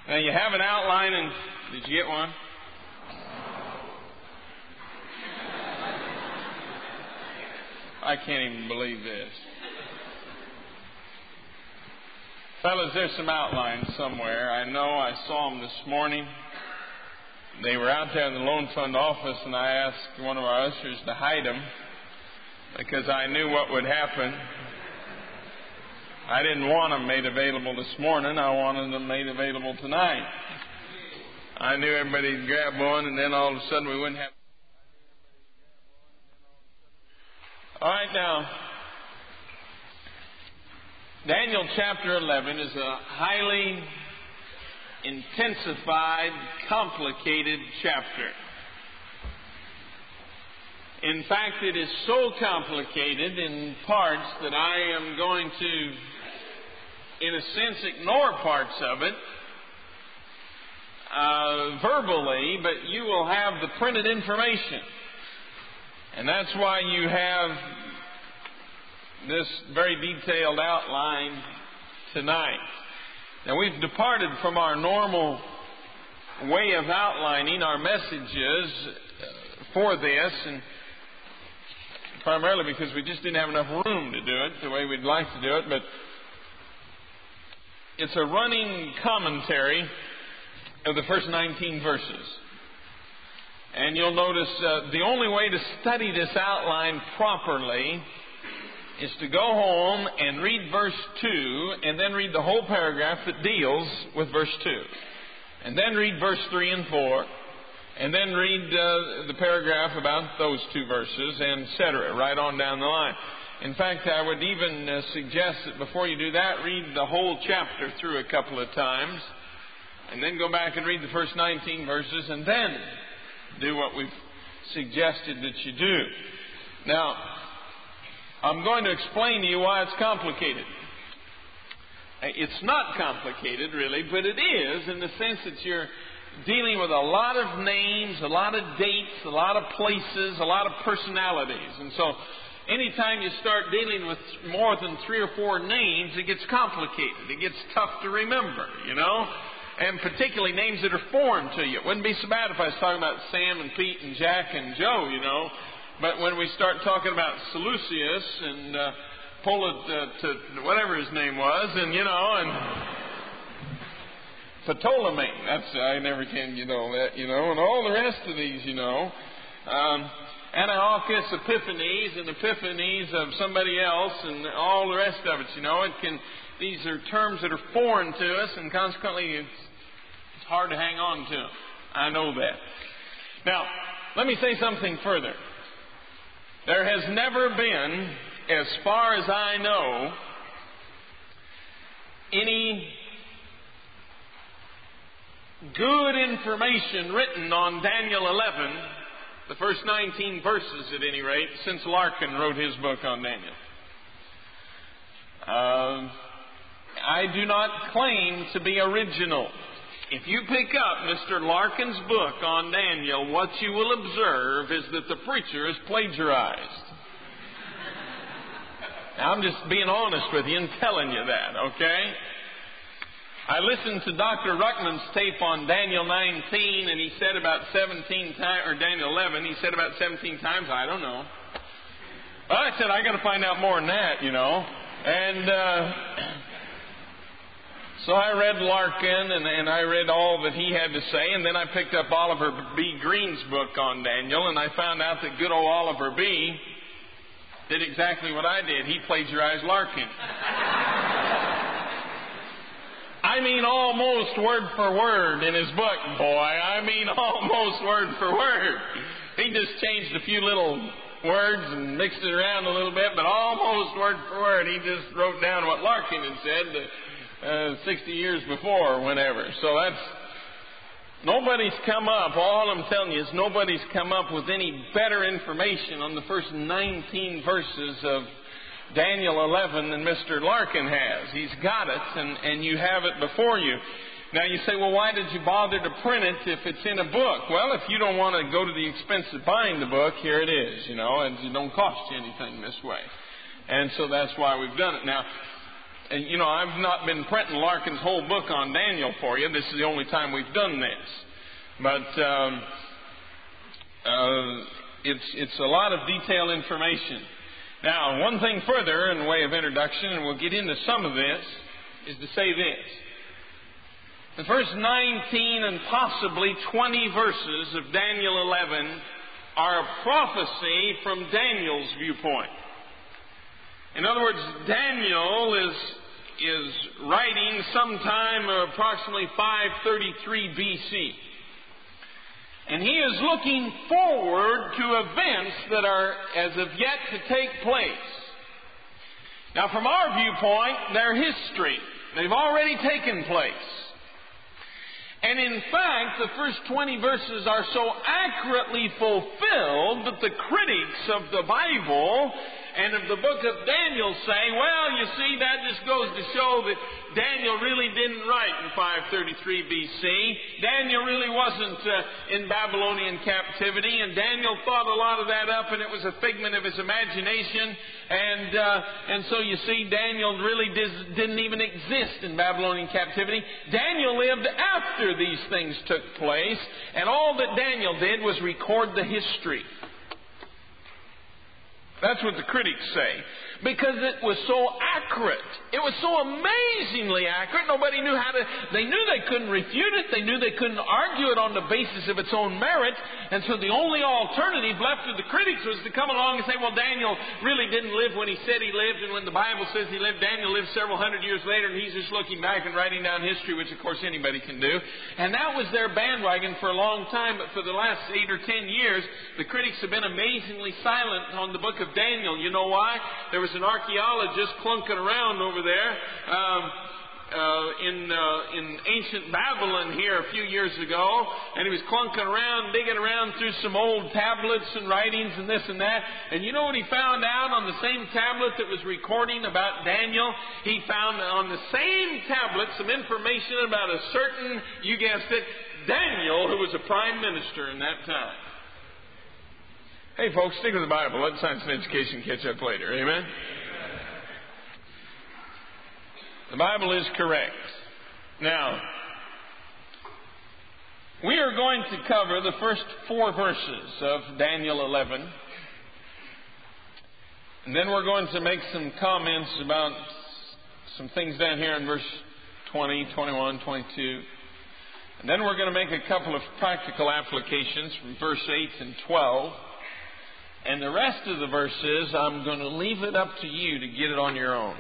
Now you have an outline, and did you get one? I can't even believe this. Fellas, there's some outlines somewhere. I know I saw them this morning. They were out there in the Loan Fund office, and I asked one of our ushers to hide them because I knew what would happen. I didn't want them made available this morning. I wanted them made available tonight. I knew everybody would grab one, and then all of a sudden we wouldn't have. All right, now, Daniel chapter 11 is a highly intensified, complicated chapter. In fact, it is so complicated in parts that I am going to, in a sense, ignore parts of it verbally, but you will have the printed information. And that's why you have this very detailed outline tonight. Now, we've departed from our normal way of outlining our messages for this, and primarily because we just didn't have enough room to do it the way we'd like to do it, but it's a running commentary of the first 19 verses. And you'll notice the only way to study this outline properly is to go home and read verse 2 and then read the whole paragraph that deals with verse 2. And then read verse 3 and 4. And then read the paragraph about those two verses, and etc., right on down the line. In fact, I would even suggest that before you do that, read the whole chapter through a couple of times, and then go back and read the first 19 verses, and then do what we've suggested that you do. Now, I'm going to explain to you why it's complicated. It's not complicated, really, but it is in the sense that you're dealing with a lot of names, a lot of dates, a lot of places, a lot of personalities. And so anytime you start dealing with more than 3 or 4 names, it gets complicated. It gets tough to remember, you know. And particularly names that are foreign to you. It wouldn't be so bad if I was talking about Sam and Pete and Jack and Joe, you know. But when we start talking about Seleucus and whatever his name was, and, you know, and Ptolemy, I never can, you know, that, you know, and all the rest of these, you know. Antiochus Epiphanes and Epiphanes of somebody else and all the rest of it, you know. These are terms that are foreign to us, and consequently it's hard to hang on to. I know that. Now, let me say something further. There has never been, as far as I know, any good information written on Daniel 11, the first 19 verses at any rate, since Larkin wrote his book on Daniel. I do not claim to be original. If you pick up Mr. Larkin's book on Daniel, what you will observe is that the preacher is plagiarized. Now, I'm just being honest with you and telling you that, okay? I listened to Dr. Ruckman's tape on Daniel 19, and he said about 17 times, or Daniel 11, he said about 17 times, I don't know. Well, I said, I got to find out more than that, you know. And so I read Larkin, and I read all that he had to say, and then I picked up Oliver B. Green's book on Daniel, and I found out that good old Oliver B. did exactly what I did. He plagiarized Larkin. I mean almost word for word in his book, boy. I mean almost word for word. He just changed a few little words and mixed it around a little bit, but almost word for word. He just wrote down what Larkin had said 60 years before or whenever. So nobody's come up, all I'm telling you is nobody's come up with any better information on the first 19 verses of Daniel 11 than Mr. Larkin has. He's got it, and you have it before you. Now you say, well, why did you bother to print it if it's in a book? Well, if you don't want to go to the expense of buying the book, here it is, you know, and it don't cost you anything this way. And so that's why we've done it. Now, And, I've not been printing Larkin's whole book on Daniel for you. This is the only time we've done this. But it's a lot of detailed information. Now, one thing further in way of introduction, and we'll get into some of this, is to say this. The first 19 and possibly 20 verses of Daniel 11 are a prophecy from Daniel's viewpoint. In other words, Daniel is writing sometime approximately 533 BC. And he is looking forward to events that are as of yet to take place. Now, from our viewpoint, they're history. They've already taken place. And in fact, the first 20 verses are so accurately fulfilled that the critics of the Bible and of the book of Daniel say, well, you see, that just goes to show that Daniel really didn't write in 533 BC. Daniel really wasn't in Babylonian captivity, and Daniel thought a lot of that up, and it was a figment of his imagination. And so you see, Daniel really didn't even exist in Babylonian captivity. Daniel lived after these things took place, and all that Daniel did was record the history. That's what the critics say. Because it was so accurate. It was so amazingly accurate. Nobody knew how to... They knew they couldn't refute it. They knew they couldn't argue it on the basis of its own merit. And so the only alternative left to the critics was to come along and say, well, Daniel really didn't live when he said he lived. And when the Bible says he lived, Daniel lived several hundred years later. And he's just looking back and writing down history, which of course anybody can do. And that was their bandwagon for a long time. But for the last 8 or 10 years, the critics have been amazingly silent on the book of Daniel. You know why? There was an archaeologist clunking around over there in ancient Babylon here a few years ago, and he was clunking around, digging around through some old tablets and writings and this and that. And you know what he found out on the same tablet that was recording about Daniel? He found on the same tablet some information about a certain, you guessed it, Daniel, who was a prime minister in that time. Hey, folks, stick with the Bible. Let science and education catch up later. Amen? The Bible is correct. Now, we are going to cover the first 4 verses of Daniel 11. And then we're going to make some comments about some things down here in verse 20, 21, 22. And then we're going to make a couple of practical applications from verse 8 and 12. And the rest of the verses, I'm going to leave it up to you to get it on your own.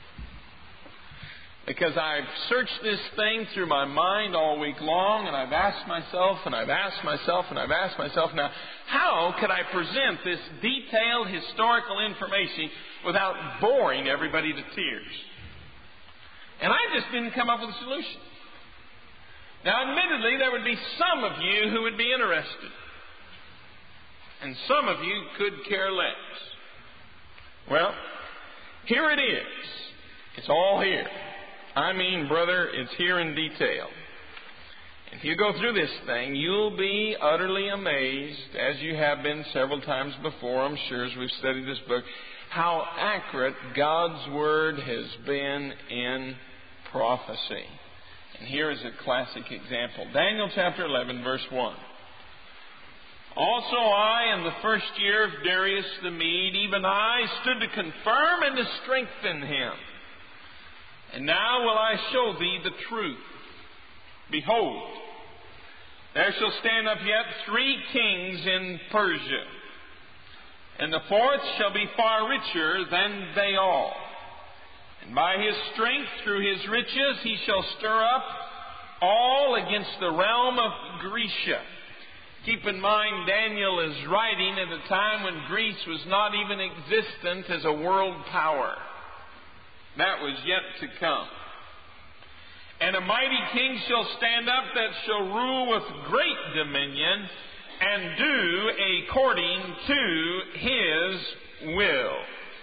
Because I've searched this thing through my mind all week long, and I've asked myself, and I've asked myself, and I've asked myself, now, how could I present this detailed historical information without boring everybody to tears? And I just didn't come up with a solution. Now, admittedly, there would be some of you who would be interested. And some of you could care less. Well, here it is. It's all here. I mean, brother, it's here in detail. If you go through this thing, you'll be utterly amazed, as you have been several times before, I'm sure, as we've studied this book, how accurate God's Word has been in prophecy. And here is a classic example. Daniel chapter 11, verse 1. Also I, in the first year of Darius the Mede, even I, stood to confirm and to strengthen him. And now will I show thee the truth. Behold, there shall stand up yet 3 kings in Persia, and the 4th shall be far richer than they all. And by his strength, through his riches, he shall stir up all against the realm of Grecia. Keep in mind, Daniel is writing at a time when Greece was not even existent as a world power. That was yet to come. And a mighty king shall stand up that shall rule with great dominion and do according to his will.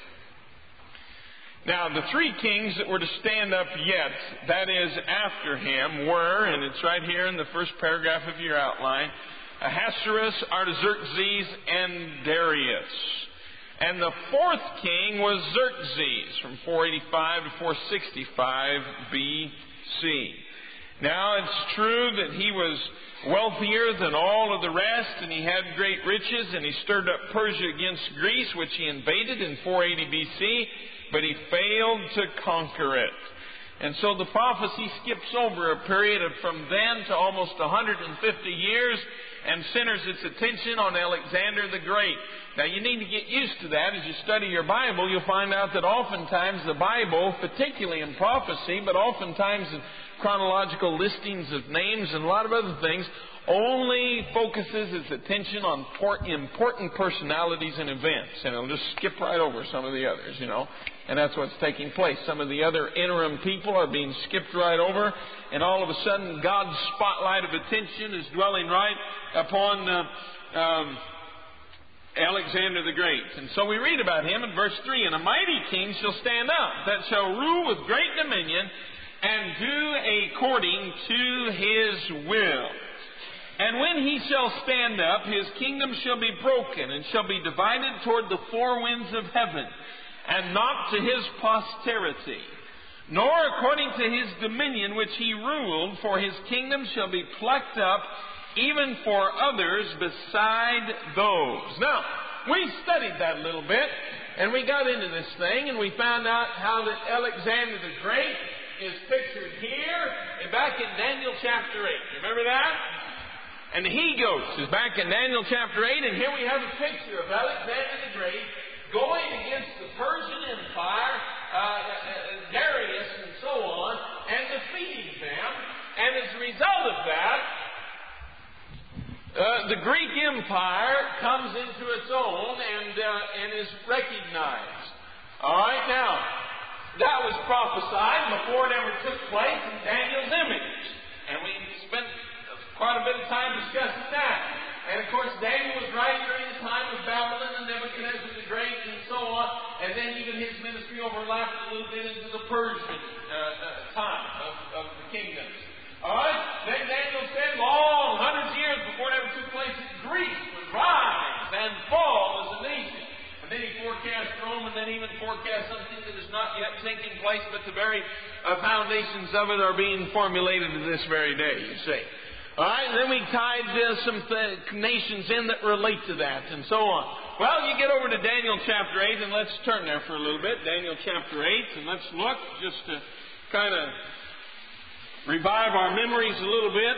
Now, the 3 kings that were to stand up yet, that is, after him, were, and it's right here in the first paragraph of your outline, Ahasuerus, Artaxerxes, and Darius. And the fourth king was Xerxes from 485 to 465 BC. Now, it's true that he was wealthier than all of the rest, and he had great riches, and he stirred up Persia against Greece, which he invaded in 480 BC, but he failed to conquer it. And so the prophecy skips over a period of from then to almost 150 years and centers its attention on Alexander the Great. Now, you need to get used to that. As you study your Bible, you'll find out that oftentimes the Bible, particularly in prophecy, but oftentimes in chronological listings of names and a lot of other things, only focuses its attention on important personalities and events. And it'll just skip right over some of the others, And that's what's taking place. Some of the other interim people are being skipped right over, and all of a sudden God's spotlight of attention is dwelling right upon Alexander the Great. And so we read about him in verse 3, "And a mighty king shall stand up, that shall rule with great dominion, and do according to his will. And when he shall stand up, his kingdom shall be broken, and shall be divided toward the four winds of heaven, and not to his posterity, nor according to his dominion which he ruled, for his kingdom shall be plucked up, even for others beside those." Now, we studied that a little bit, and we got into this thing, and we found out how that Alexander the Great is pictured here and back in Daniel chapter 8. Remember that? And the he-goats is back in Daniel chapter 8, and here we have a picture of Alexander the Great going against the Persian Empire, Darius and so on, and defeating them. And as a result of that, the Greek Empire comes into its own and is recognized. All right, now, that was prophesied before it ever took place in Daniel's image. And we spent quite a bit of time discussing that. And of course, Daniel was writing during the time of Babylon and Nebuchadnezzar the Great and so on. And then even his ministry overlapped a little bit into the Persian time of the kingdoms. All right? Then Daniel said long, hundreds of years before it ever took place, that Greece would rise and fall as a nation. And then he forecast Rome, and then even forecast something that is not yet taking place, but the very foundations of it are being formulated to this very day, you see. All right, and then we tied some nations in that relate to that, and so on. Well, you get over to Daniel chapter 8, and let's turn there for a little bit. Daniel chapter 8, and let's look just to kind of revive our memories a little bit.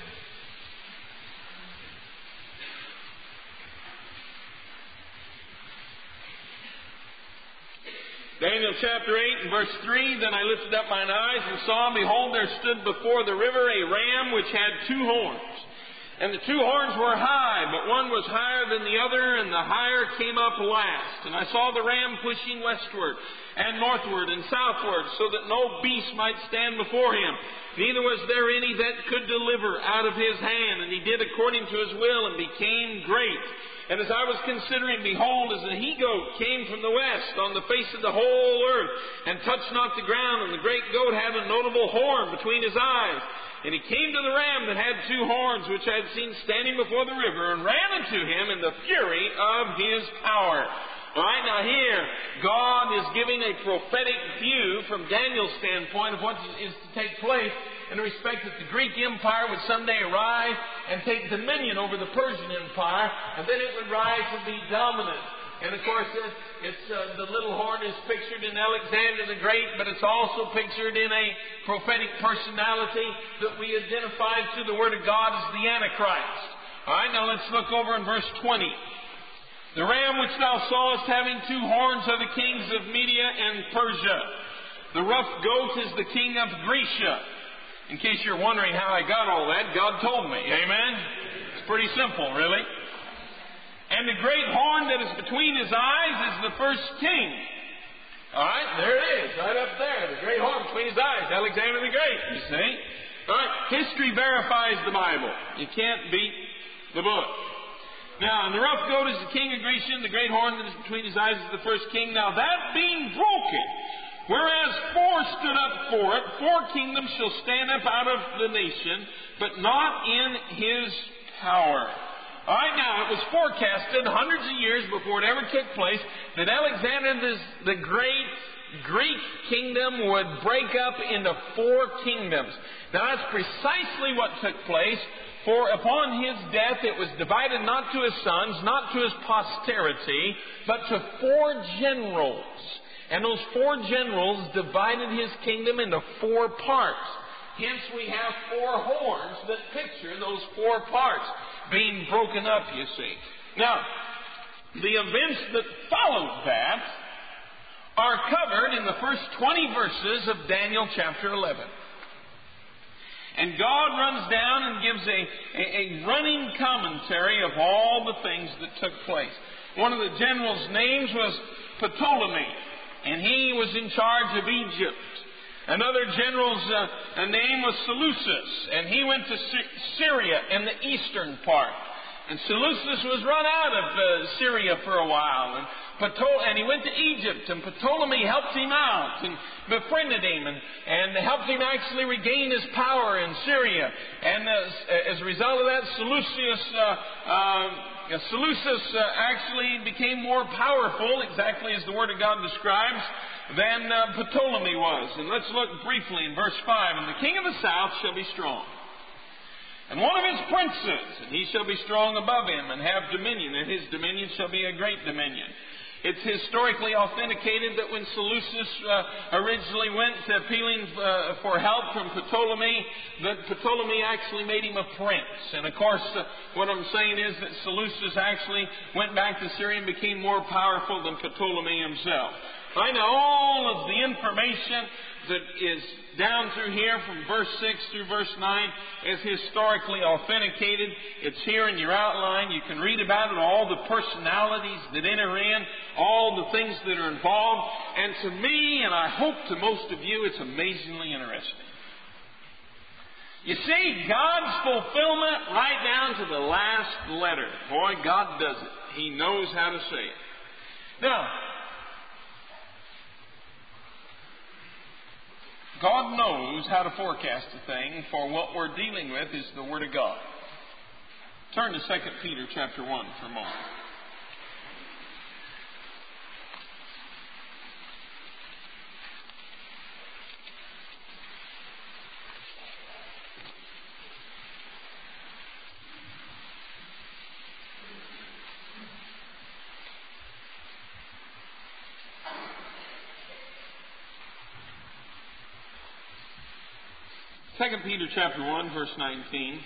Daniel chapter 8 and verse 3, "Then I lifted up mine eyes and saw, and behold, there stood before the river a ram which had 2 horns. And the 2 horns were high, but one was higher than the other, and the higher came up last. And I saw the ram pushing westward and northward and southward, so that no beast might stand before him. Neither was there any that could deliver out of his hand. And he did according to his will, and became great. And as I was considering, behold, as a he-goat came from the west on the face of the whole earth, and touched not the ground, and the great goat had a notable horn between his eyes. And he came to the ram that had 2 horns, which I had seen standing before the river, and ran unto him in the fury of his power." All right, now here, God is giving a prophetic view from Daniel's standpoint of what is to take place in respect that the Greek Empire would someday arise and take dominion over the Persian Empire, and then it would rise and be dominant. And of course, the little horn is pictured in Alexander the Great, but it's also pictured in a prophetic personality that we identify through the Word of God as the Antichrist. All right, now let's look over in verse 20. "The ram which thou sawest having 2 horns are the kings of Media and Persia. The rough goat is the king of Grecia." In case you're wondering how I got all that, God told me. Amen? It's pretty simple, really. "And the great horn that is between his eyes is the first king." All right, there it is, right up there. The great horn between his eyes, Alexander the Great, you see. All right, history verifies the Bible. You can't beat the book. Now, and the rough goat is the king of Grecia, and the great horn that is between his eyes is the first king. Now, that being broken, whereas 4 stood up for it, 4 kingdoms shall stand up out of the nation, but not in his power. All right, now, it was forecasted hundreds of years before it ever took place that Alexander the Great Greek kingdom would break up into 4 kingdoms. Now, that's precisely what took place, for upon his death it was divided not to his sons, not to his posterity, but to 4 generals. And those 4 generals divided his kingdom into 4 parts. Hence we have 4 horns that picture those 4 parts being broken up, you see. Now, the events that followed that are covered in the first 20 verses of Daniel chapter 11. And God runs down and gives a running commentary of all the things that took place. One of the generals' names was Ptolemy, and he was in charge of Egypt. Another general's name was Seleucus, and he went to Syria in the eastern part. And Seleucus was run out of Syria for a while, and he went to Egypt, and Ptolemy helped him out and befriended him and helped him actually regain his power in Syria. And as a result of that, Seleucus actually became more powerful, exactly as the Word of God describes, than Ptolemy was. And let's look briefly in verse 5. And the king of the south shall be strong, and one of his princes, and he shall be strong above him, and have dominion, and his dominion shall be a great dominion. It's historically authenticated that when Seleucus originally went appealing for help from Ptolemy, that Ptolemy actually made him a prince. And of course, what I'm saying is that Seleucus actually went back to Syria and became more powerful than Ptolemy himself. I know all of the information that is down through here from verse 6 through verse 9 is historically authenticated. It's here in your outline. You can read about it, all the personalities that enter in, all the things that are involved. And to me, and I hope to most of you, it's amazingly interesting. You see, God's fulfillment right down to the last letter. Boy, God does it. He knows how to say it. Now, God knows how to forecast a thing, for what we're dealing with is the Word of God. Turn to 2 Peter chapter 1 for a moment. Second Peter chapter 1, verse 19.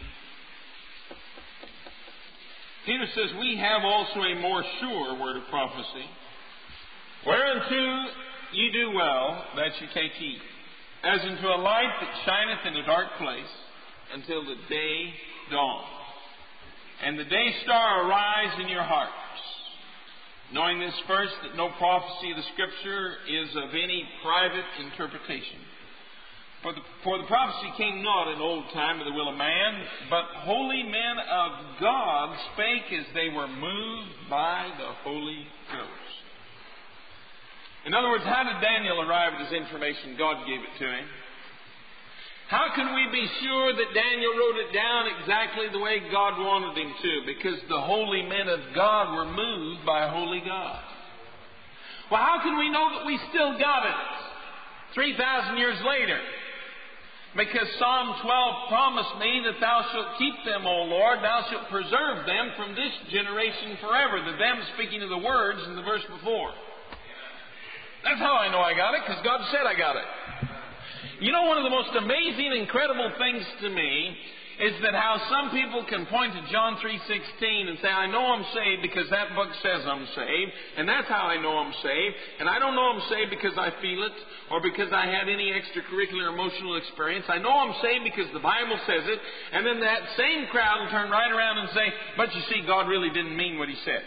Peter says, we have also a more sure word of prophecy, whereunto ye do well that ye take heed, as unto a light that shineth in a dark place, until the day dawn, and the day star arise in your hearts, knowing this first, that no prophecy of the Scripture is of any private interpretation. For the prophecy came not in old time of the will of man, but holy men of God spake as they were moved by the Holy Ghost. In other words, how did Daniel arrive at his information? God gave it to him. How can we be sure that Daniel wrote it down exactly the way God wanted him to? Because the holy men of God were moved by holy God. Well, how can we know that we still got it 3,000 years later? Because Psalm 12 promised me that thou shalt keep them, O Lord, thou shalt preserve them from this generation forever. The them speaking of the words in the verse before. That's how I know I got it, because God said I got it. You know, one of the most amazing, incredible things to me is that how some people can point to John 3:16 and say, I know I'm saved because that book says I'm saved, and that's how I know I'm saved, and I don't know I'm saved because I feel it or because I had any extracurricular emotional experience. I know I'm saved because the Bible says it, and then that same crowd will turn right around and say, but you see, God really didn't mean what He said.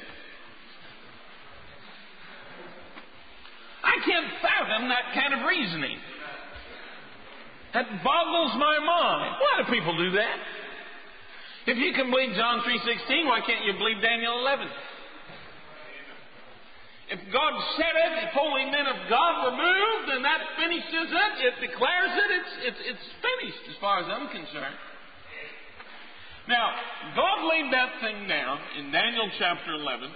I can't fathom that kind of reasoning. That boggles my mind. Why do people do that? If you can believe John 3:16, why can't you believe Daniel 11? If God said it, if holy men of God were moved, then that finishes it. It declares it. It's finished as far as I'm concerned. Now, God laid that thing down in Daniel chapter 11.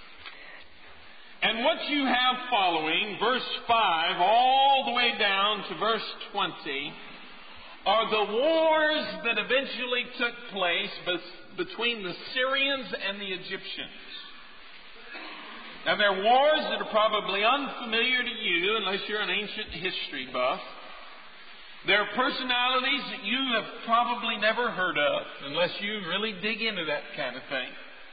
And what you have following, verse 5, all the way down to verse 20, are the wars that eventually took place between the Syrians and the Egyptians. Now, they're wars that are probably unfamiliar to you unless you're an ancient history buff. They're personalities that you have probably never heard of unless you really dig into that kind of thing.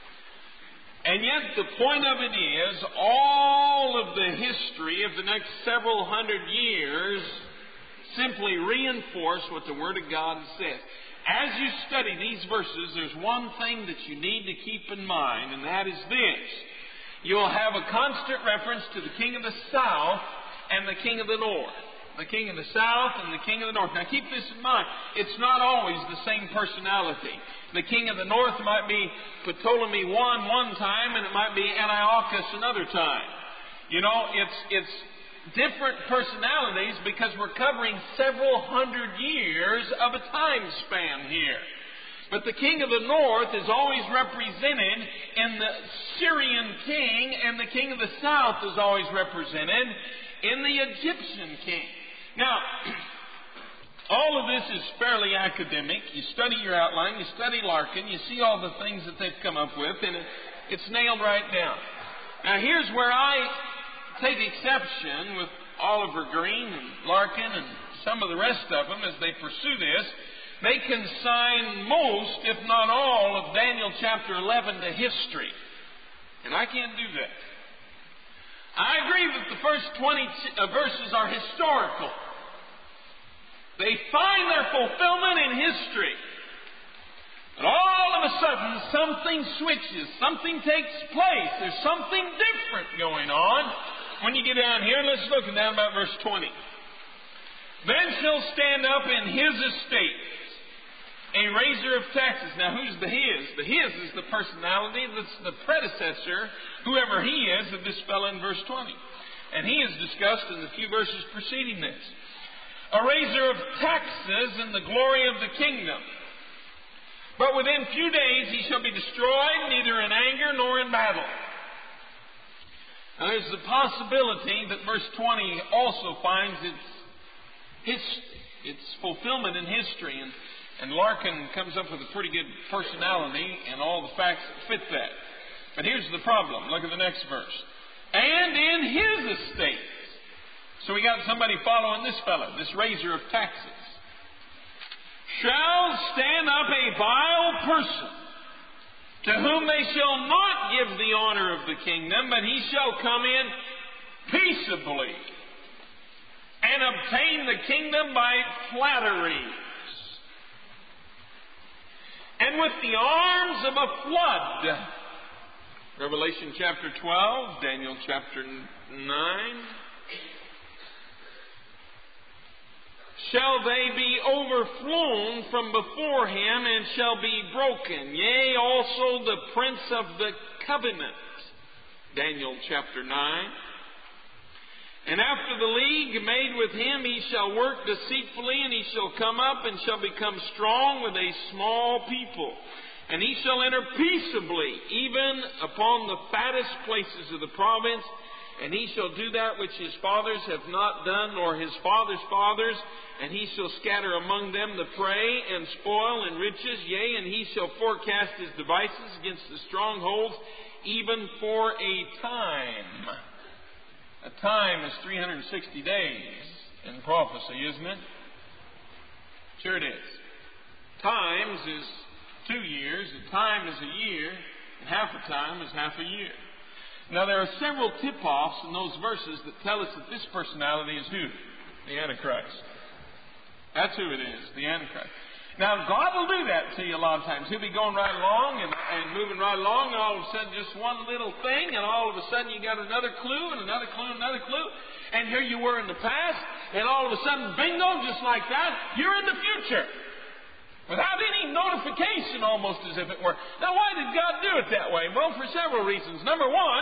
And yet the point of it is, all of the history of the next several hundred years simply reinforce what the Word of God says. As you study these verses, there's one thing that you need to keep in mind, and that is this. You'll have a constant reference to the king of the south and the king of the north. The king of the south and the king of the north. Now keep this in mind. It's not always the same personality. The king of the north might be Ptolemy I one time, and it might be Antiochus another time. You know, it's different personalities because we're covering several hundred years of a time span here. But the king of the north is always represented in the Syrian king, and the king of the south is always represented in the Egyptian king. Now, all of this is fairly academic. You study your outline, you study Larkin, you see all the things that they've come up with, and it's nailed right down. Now, here's where I take exception with Oliver Green and Larkin and some of the rest of them as they pursue this. They consign most, if not all, of Daniel chapter 11 to history. And I can't do that. I agree that the first 20 verses are historical. They find their fulfillment in history. But all of a sudden, something switches. Something takes place. There's something different going on. When you get down here, let's look down about verse 20. Then shall stand up in his estate a raiser of taxes. Now, who's the his? The his is the personality that's the predecessor, whoever he is, of this fellow in verse 20. And he is discussed in the few verses preceding this. A raiser of taxes in the glory of the kingdom. But within few days he shall be destroyed, neither in anger nor in battle. Now, there's the possibility that verse 20 also finds its fulfillment in history. And Larkin comes up with a pretty good personality and all the facts that fit that. But here's the problem. Look at the next verse. And in his estate. So we got somebody following this fellow, this raiser of taxes. Shall stand up a vile person, to whom they shall not give the honor of the kingdom, but he shall come in peaceably, and obtain the kingdom by flatteries, and with the arms of a flood. Revelation chapter 12, Daniel chapter 9. Shall they be overflown from before him, and shall be broken. Yea, also the prince of the covenant. Daniel chapter 9. And after the league made with him, he shall work deceitfully, and he shall come up and shall become strong with a small people. And he shall enter peaceably, even upon the fattest places of the province. And he shall do that which his fathers have not done, nor his fathers' fathers. And he shall scatter among them the prey, and spoil, and riches. Yea, and he shall forecast his devices against the strongholds, even for a time. A time is 360 days in prophecy, isn't it? Sure it is. Times is 2 years, a time is a year, and half a time is half a year. Now, there are several tip-offs in those verses that tell us that this personality is who? The Antichrist. That's who it is, the Antichrist. Now, God will do that to you a lot of times. He'll be going right along and moving right along, and all of a sudden just one little thing, and all of a sudden you got another clue, and another clue, and another clue, and here you were in the past, and all of a sudden, bingo, just like that, you're in the future. Without any notification, almost as if it were. Now, why did God do it that way? Well, for several reasons. Number one,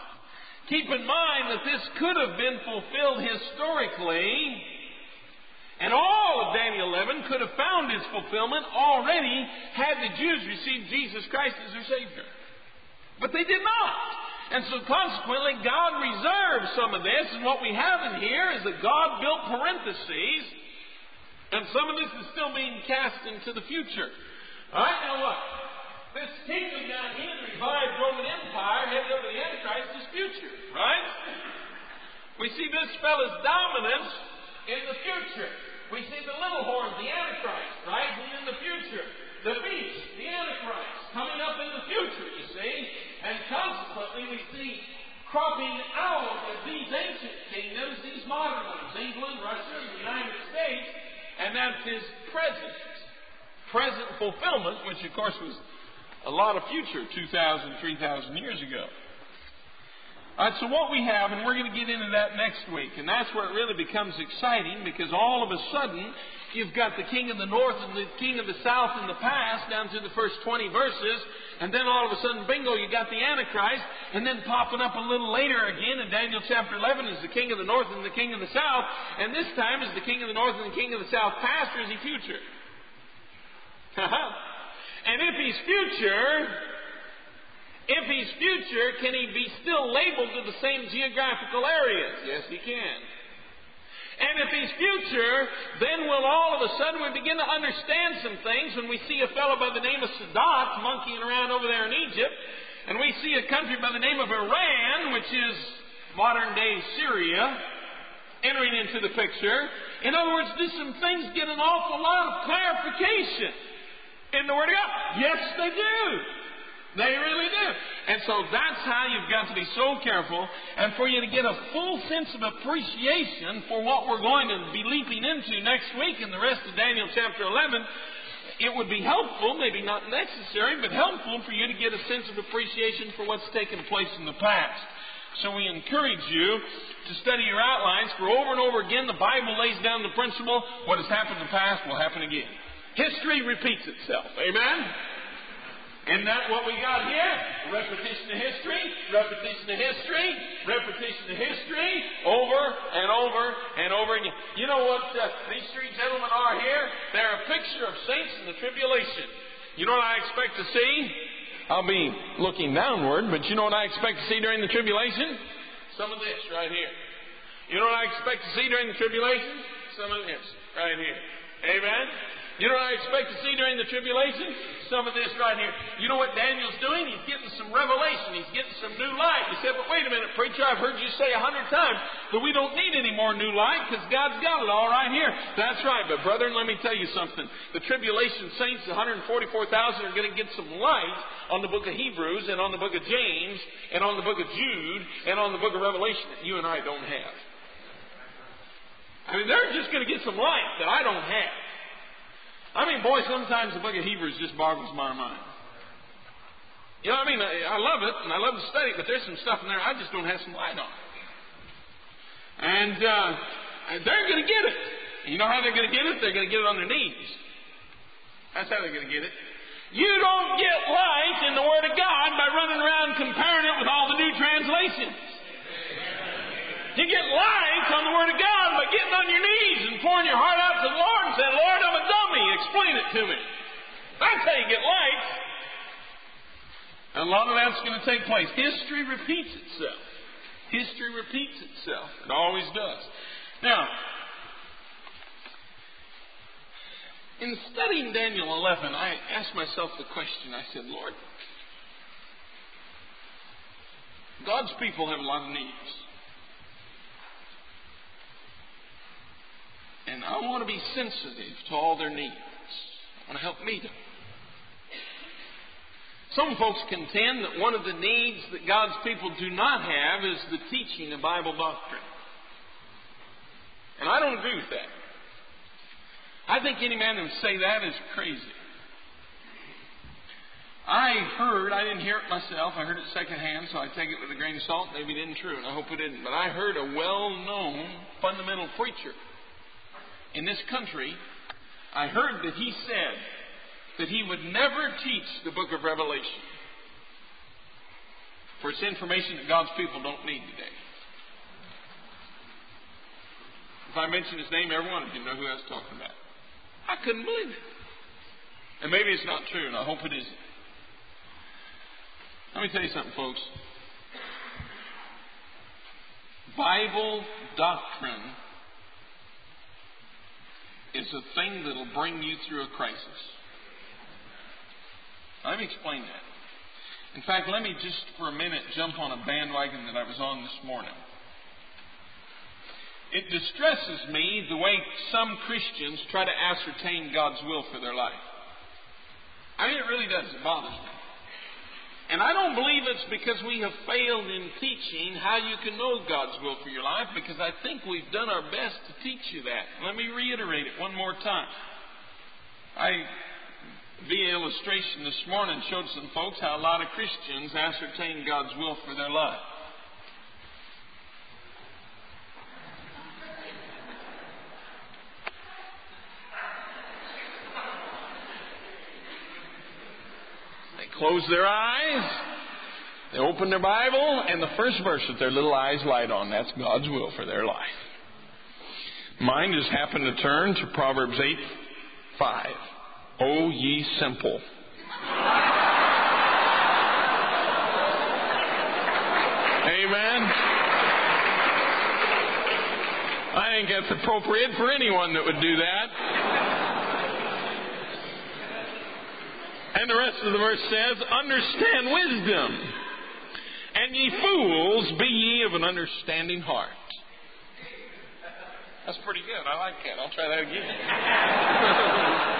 keep in mind that this could have been fulfilled historically And all of Daniel 11 could have found its fulfillment already had the Jews received Jesus Christ as their Savior. But they did not. And so consequently, God reserved some of this. And what we have in here is a God-built parentheses. And some of this is still being cast into the future. All right, now look. This kingdom down here, the revived Roman Empire, headed over the Antichrist, is future. Right? We see this fellow's dominance in the future. We see the little horn, the Antichrist, rising in the future. The beast, the Antichrist, coming up in the future, you see. And consequently, we see cropping out of these ancient kingdoms, these modern ones, England, Russia, the United States, and that's his present fulfillment, which of course was a lot of future 2,000, 3,000 years ago. All right, so what we have, and we're going to get into that next week, and that's where it really becomes exciting, because all of a sudden, you've got the king of the north and the king of the south in the past, down to the first 20 verses, and then all of a sudden, bingo, you got the Antichrist, and then popping up a little later again in Daniel chapter 11 is the king of the north and the king of the south, and this time is the king of the north and the king of the south past, or is he future? And if he's future, can he be still labeled to the same geographical areas? Yes, he can. And if he's future, then will all of a sudden we begin to understand some things when we see a fellow by the name of Sadat monkeying around over there in Egypt, and we see a country by the name of Iran, which is modern-day Syria, entering into the picture. In other words, do some things get an awful lot of clarification in the Word of God? Yes, they do. They really do. And so that's how you've got to be so careful. And for you to get a full sense of appreciation for what we're going to be leaping into next week in the rest of Daniel chapter 11, it would be helpful, maybe not necessary, but helpful for you to get a sense of appreciation for what's taken place in the past. So we encourage you to study your outlines, for over and over again the Bible lays down the principle, what has happened in the past will happen again. History repeats itself. Amen? Isn't that what we got here? Repetition of history, repetition of history, repetition of history, over and over and over again. You know what these three gentlemen are here? They're a picture of saints in the tribulation. You know what I expect to see? I'll be looking downward, but you know what I expect to see during the tribulation? Some of this right here. You know what I expect to see during the tribulation? Some of this right here. Amen? You know what I expect to see during the tribulation? Some of this right here. You know what Daniel's doing? He's getting some revelation. He's getting some new light. He said, but wait a minute, preacher, I've heard you say 100 times that we don't need any more new light because God's got it all right here. That's right. But brethren, let me tell you something. The tribulation saints, the 144,000, are going to get some light on the book of Hebrews and on the book of James and on the book of Jude and on the book of Revelation that you and I don't have. I mean, they're just going to get some light that I don't have. I mean, boy, sometimes the book of Hebrews just boggles my mind. You know what I mean? I love it, and I love to study it, but there's some stuff in there I just don't have some light on. And they're going to get it. You know how they're going to get it? They're going to get it on their knees. That's how they're going to get it. You don't get light in the Word of God by running around comparing it with all the new translations. You get light on the Word of God by getting on your knees and pouring your heart out to the Lord and saying, Lord, I'm a dummy. Explain it to me. That's how you get light. And a lot of that's going to take place. History repeats itself. History repeats itself. It always does. Now, in studying Daniel 11, I asked myself the question. I said, Lord, God's people have a lot of needs. And I want to be sensitive to all their needs. I want to help meet them. Some folks contend that one of the needs that God's people do not have is the teaching of Bible doctrine. And I don't agree with that. I think any man who would say that is crazy. I didn't hear it myself. I heard it secondhand, so I take it with a grain of salt. Maybe it isn't true, and I hope it isn't. But I heard a well-known fundamental preacher in this country. I heard that he said that he would never teach the book of Revelation, for it's information that God's people don't need today. If I mention his name, every one of you know who I was talking about. I couldn't believe it. And maybe it's not true, and I hope it isn't. Let me tell you something, folks. Bible doctrine is a thing that will bring you through a crisis. Let me explain that. In fact, let me just for a minute jump on a bandwagon that I was on this morning. It distresses me the way some Christians try to ascertain God's will for their life. I mean, it really does. It bothers me. And I don't believe it's because we have failed in teaching how you can know God's will for your life, because I think we've done our best to teach you that. Let me reiterate it one more time. Via illustration this morning, showed some folks how a lot of Christians ascertain God's will for their life. They close their eyes, they open their Bible, and the first verse that their little eyes light on, that's God's will for their life. Mine just happened to turn to Proverbs 8:5. O ye simple. Amen. I think that's appropriate for anyone that would do that. And the rest of the verse says, understand wisdom, and ye fools, be ye of an understanding heart. That's pretty good. I like that. I'll try that again.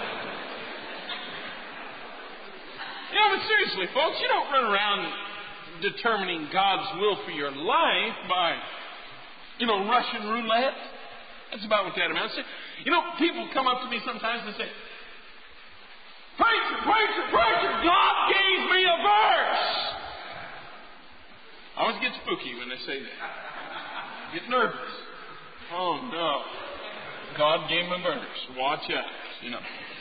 But seriously, folks, you don't run around determining God's will for your life by, Russian roulette. That's about what that amounts to. People come up to me sometimes and say, Preacher, God gave me a verse. I always get spooky when they say that. Get nervous. Oh, no. God gave me a verse. Watch out,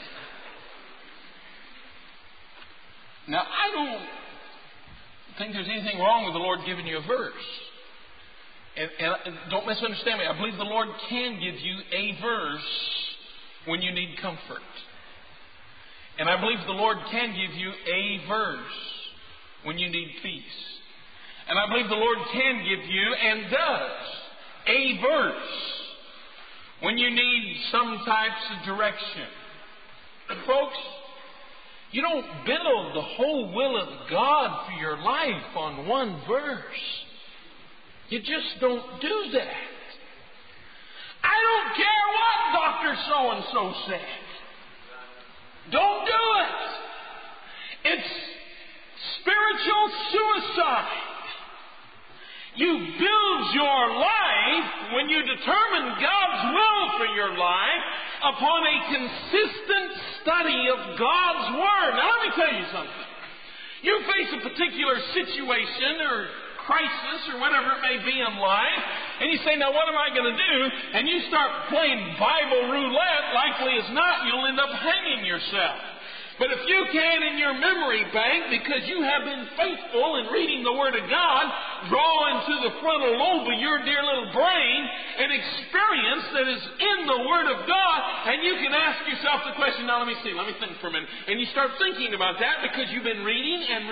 Now, I don't think there's anything wrong with the Lord giving you a verse. And don't misunderstand me. I believe the Lord can give you a verse when you need comfort. And I believe the Lord can give you a verse when you need peace. And I believe the Lord can give you, and does, a verse when you need some types of direction. But folks, you don't build the whole will of God for your life on one verse. You just don't do that. I don't care what Dr. So-and-so said. Don't do it. It's spiritual suicide. You build your life when you determine God's will for your life upon a consistent study of God's Word. Now let me tell you something. You face a particular situation or crisis or whatever it may be in life, and you say, now what am I going to do? And you start playing Bible roulette, likely as not, you'll end up hanging yourself. But if you can, in your memory bank, because you have been faithful in reading the Word of God, draw into the frontal lobe of your dear little brain an experience that is in the Word of God, and you can ask yourself the question, now let me think for a minute. And you start thinking about that because you've been reading, and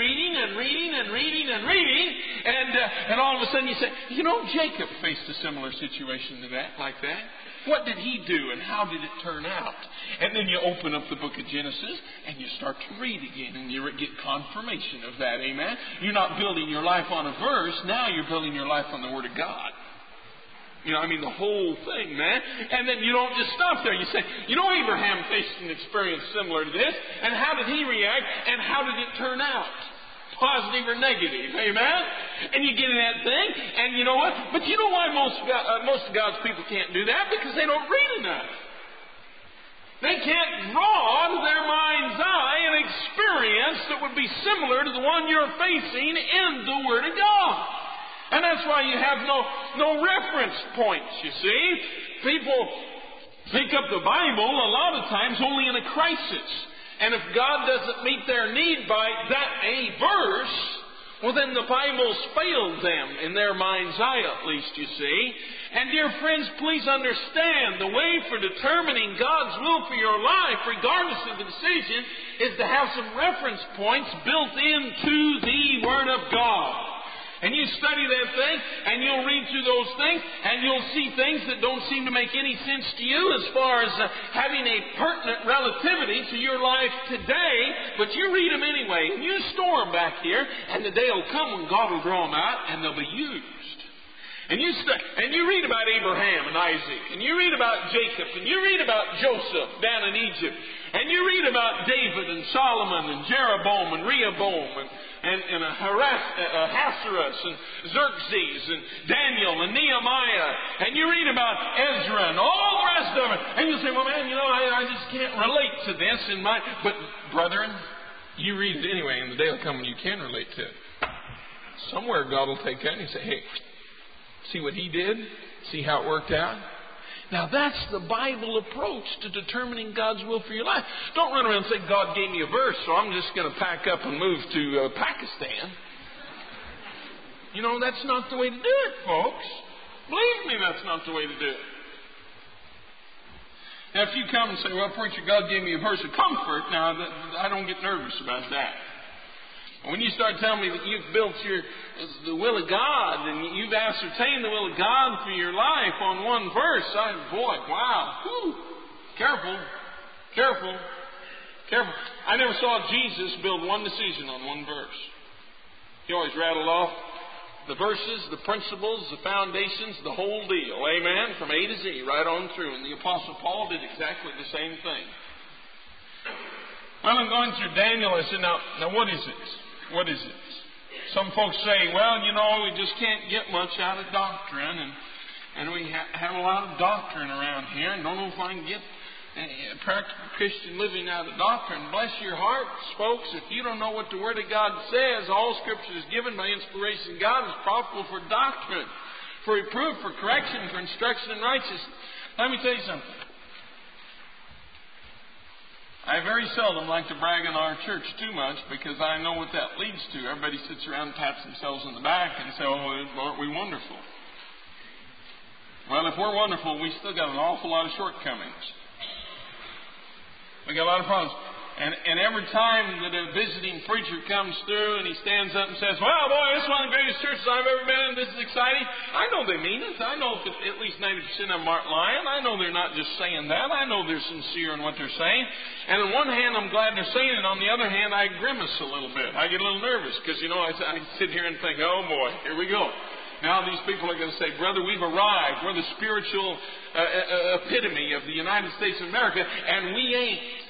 all of a sudden you say, Jacob faced a similar situation to that, like that. What did he do and how did it turn out? And then you open up the book of Genesis and you start to read again and you get confirmation of that. Amen? You're not building your life on a verse. Now you're building your life on the Word of God. The whole thing, man. And then you don't just stop there. You say, Abraham faced an experience similar to this. And how did he react? And how did it turn out? Positive or negative, amen? And you get in that thing, and you know what? But you know why most of God's people can't do that? Because they don't read enough. They can't draw to their mind's eye an experience that would be similar to the one you're facing in the Word of God. And that's why you have no reference points, you see. People pick up the Bible a lot of times only in a crisis. And if God doesn't meet their need by that a verse, Well, then the Bible's failed them, in their mind's eye at least, you see. And dear friends, please understand, the way for determining God's will for your life, regardless of the decision, is to have some reference points built into the Word of God. And you study that thing, and you'll read through those things, and you'll see things that don't seem to make any sense to you as far as having a pertinent relativity to your life today, but you read them anyway, and you store them back here, and the day will come when God will draw them out, and they'll be used. And you read about Abraham and Isaac, and you read about Jacob, and you read about Joseph down in Egypt, and you read about David and Solomon and Jeroboam and Rehoboam and Ahasuerus and Xerxes and Daniel and Nehemiah, and you read about Ezra and all the rest of it, and you say, well, man, I just can't relate to this in my... But, brethren, you read it anyway, and the day will come when you can relate to it. Somewhere God will take that and say, hey, see what he did? See how it worked out? Now that's the Bible approach to determining God's will for your life. Don't run around and say, God gave me a verse, so I'm just going to pack up and move to Pakistan. That's not the way to do it, folks. Believe me, that's not the way to do it. Now if you come and say, well, preacher, God gave me a verse of comfort, now I don't get nervous about that. When you start telling me that you've built the will of God and you've ascertained the will of God for your life on one verse, wow. Whew. Careful. I never saw Jesus build one decision on one verse. He always rattled off the verses, the principles, the foundations, the whole deal. Amen? From A to Z, right on through. And the Apostle Paul did exactly the same thing. Well, I'm going through Daniel. I said, now what is it? What is it? Some folks say, well, we just can't get much out of doctrine, and we have a lot of doctrine around here, and don't know if I can get practical Christian living out of doctrine. Bless your hearts, folks. If you don't know what the Word of God says, all Scripture is given by inspiration of God is profitable for doctrine, for reproof, for correction, for instruction in righteousness. Let me tell you something. I very seldom like to brag on our church too much because I know what that leads to. Everybody sits around and pats themselves on the back and says, oh, aren't we wonderful? Well, if we're wonderful, we still got an awful lot of shortcomings. We got a lot of problems. And every time that a visiting preacher comes through and he stands up and says, well, boy, this is one of the greatest churches I've ever been in. This is exciting. I know they mean it. I know at least 90% of them aren't lying. I know they're not just saying that. I know they're sincere in what they're saying. And on one hand, I'm glad they're saying it. On the other hand, I grimace a little bit. I get a little nervous because, I sit here and think, oh, boy, here we go. Now these people are going to say, brother, we've arrived. We're the spiritual epitome of the United States of America, and we ain't.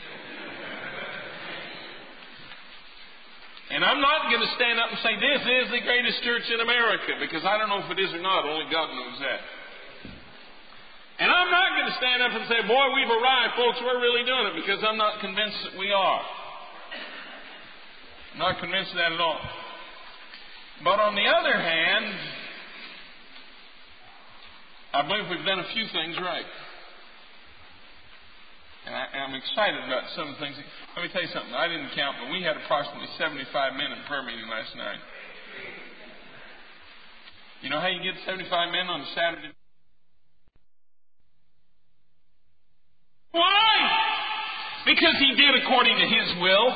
And I'm not going to stand up and say, this is the greatest church in America, because I don't know if it is or not. Only God knows that. And I'm not going to stand up and say, boy, we've arrived, folks, we're really doing it, because I'm not convinced that we are. I'm not convinced of that at all. But on the other hand, I believe we've done a few things right. And I'm excited about some of the things. Let me tell you something. I didn't count, but we had approximately 75 men in prayer meeting last night. You know how you get 75 men on a Saturday? Why? Because he did according to his will.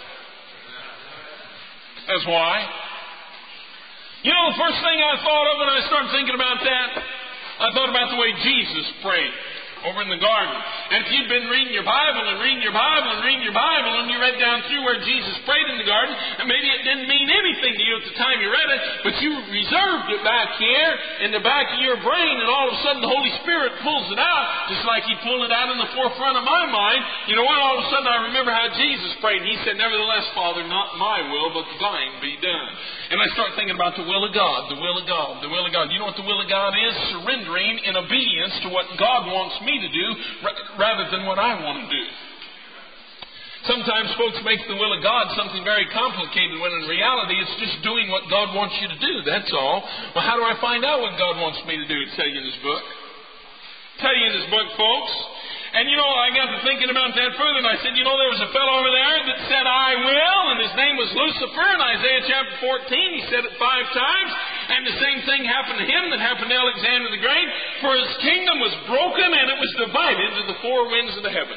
That's why. The first thing I thought of when I started thinking about that, I thought about the way Jesus prayed over in the garden. And if you'd been reading your Bible and reading your Bible and reading your Bible, and you read down through where Jesus prayed in the garden, and maybe it didn't mean anything to you at the time you read it, but you reserved it back here in the back of your brain, and all of a sudden the Holy Spirit pulls it out, just like He pulled it out in the forefront of my mind. You know what? All of a sudden I remember how Jesus prayed, and He said, nevertheless, Father, not my will, but thine be done. And I start thinking about the will of God, the will of God, the will of God. You know what the will of God is? Surrendering in obedience to what God wants me to do rather than what I want to do. Sometimes folks make the will of God something very complicated when in reality it's just doing what God wants you to do. That's all. Well, how do I find out what God wants me to do? It's tell you in His book. Tell you in His book, folks. And I got to thinking about that further, and I said, there was a fellow over there that said, I will, and his name was Lucifer. In Isaiah chapter 14, he said it 5 times, and the same thing happened to him that happened to Alexander the Great, for his kingdom was broken, and it was divided into the 4 winds of the heaven.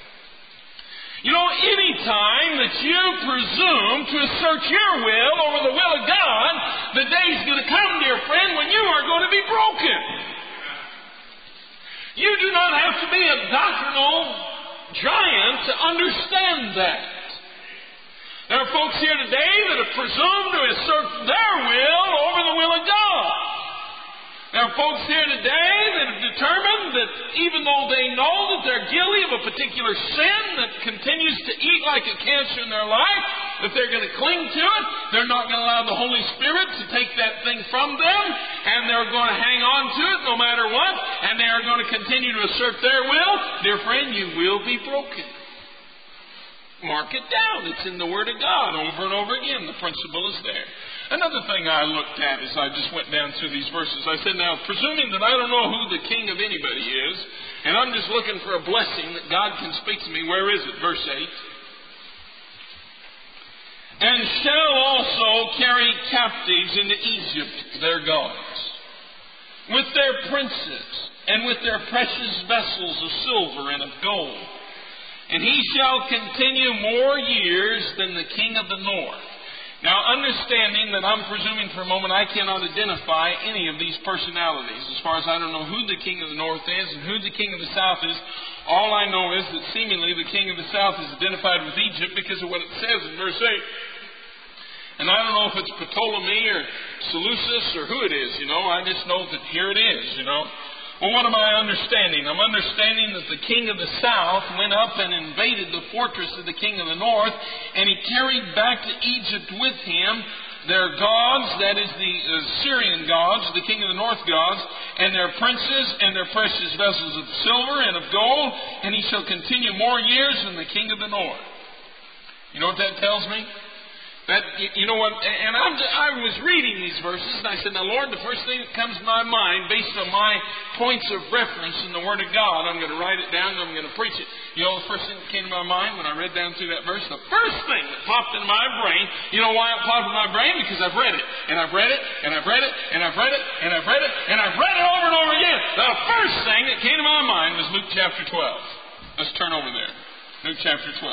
Any time that you presume to assert your will over the will of God, the day's going to come, dear friend, when you are going to be broken. You do not have to be a doctrinal giant to understand that. There are folks here today that have presumed to assert their will over the will of God. There are folks here today that have determined that even though they know that they're guilty of a particular sin that continues to eat like a cancer in their life, that they're going to cling to it, they're not going to allow the Holy Spirit to take that thing from them, and they're going to hang on to it no matter what, and they are going to continue to assert their will. Dear friend, you will be broken. Mark it down. It's in the Word of God over and over again. The principle is there. Another thing I looked at as I just went down through these verses, I said, now, presuming that I don't know who the king of anybody is, and I'm just looking for a blessing that God can speak to me, where is it? Verse 8. And shall also carry captives into Egypt, their gods, with their princes, and with their precious vessels of silver and of gold. And he shall continue more years than the king of the north. Now, understanding that I'm presuming for a moment I cannot identify any of these personalities, as far as I don't know who the king of the north is and who the king of the south is, all I know is that seemingly the king of the south is identified with Egypt because of what it says in verse 8. And I don't know if it's Ptolemy or Seleucus or who it is, I just know that here it is, Well, what am I understanding? I'm understanding that the king of the south went up and invaded the fortress of the king of the north, and he carried back to Egypt with him their gods, that is the Syrian gods, the king of the north gods, and their princes and their precious vessels of silver and of gold, and he shall continue more years than the king of the north. You know what that tells me? That, and I was reading these verses, and I said, now, Lord, the first thing that comes to my mind, based on my points of reference in the Word of God, I'm going to write it down and I'm going to preach it. The first thing that came to my mind when I read down through that verse, the first thing that popped in my brain, you know why it popped in my brain? Because I've read it, and I've read it, and I've read it, and I've read it, and I've read it, and I've read it over and over again. The first thing that came to my mind was Luke chapter 12. Let's turn over there. Luke chapter 12.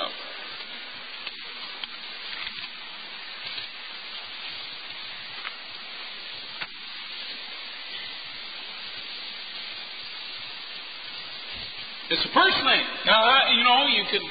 It's the first thing. Now, you could,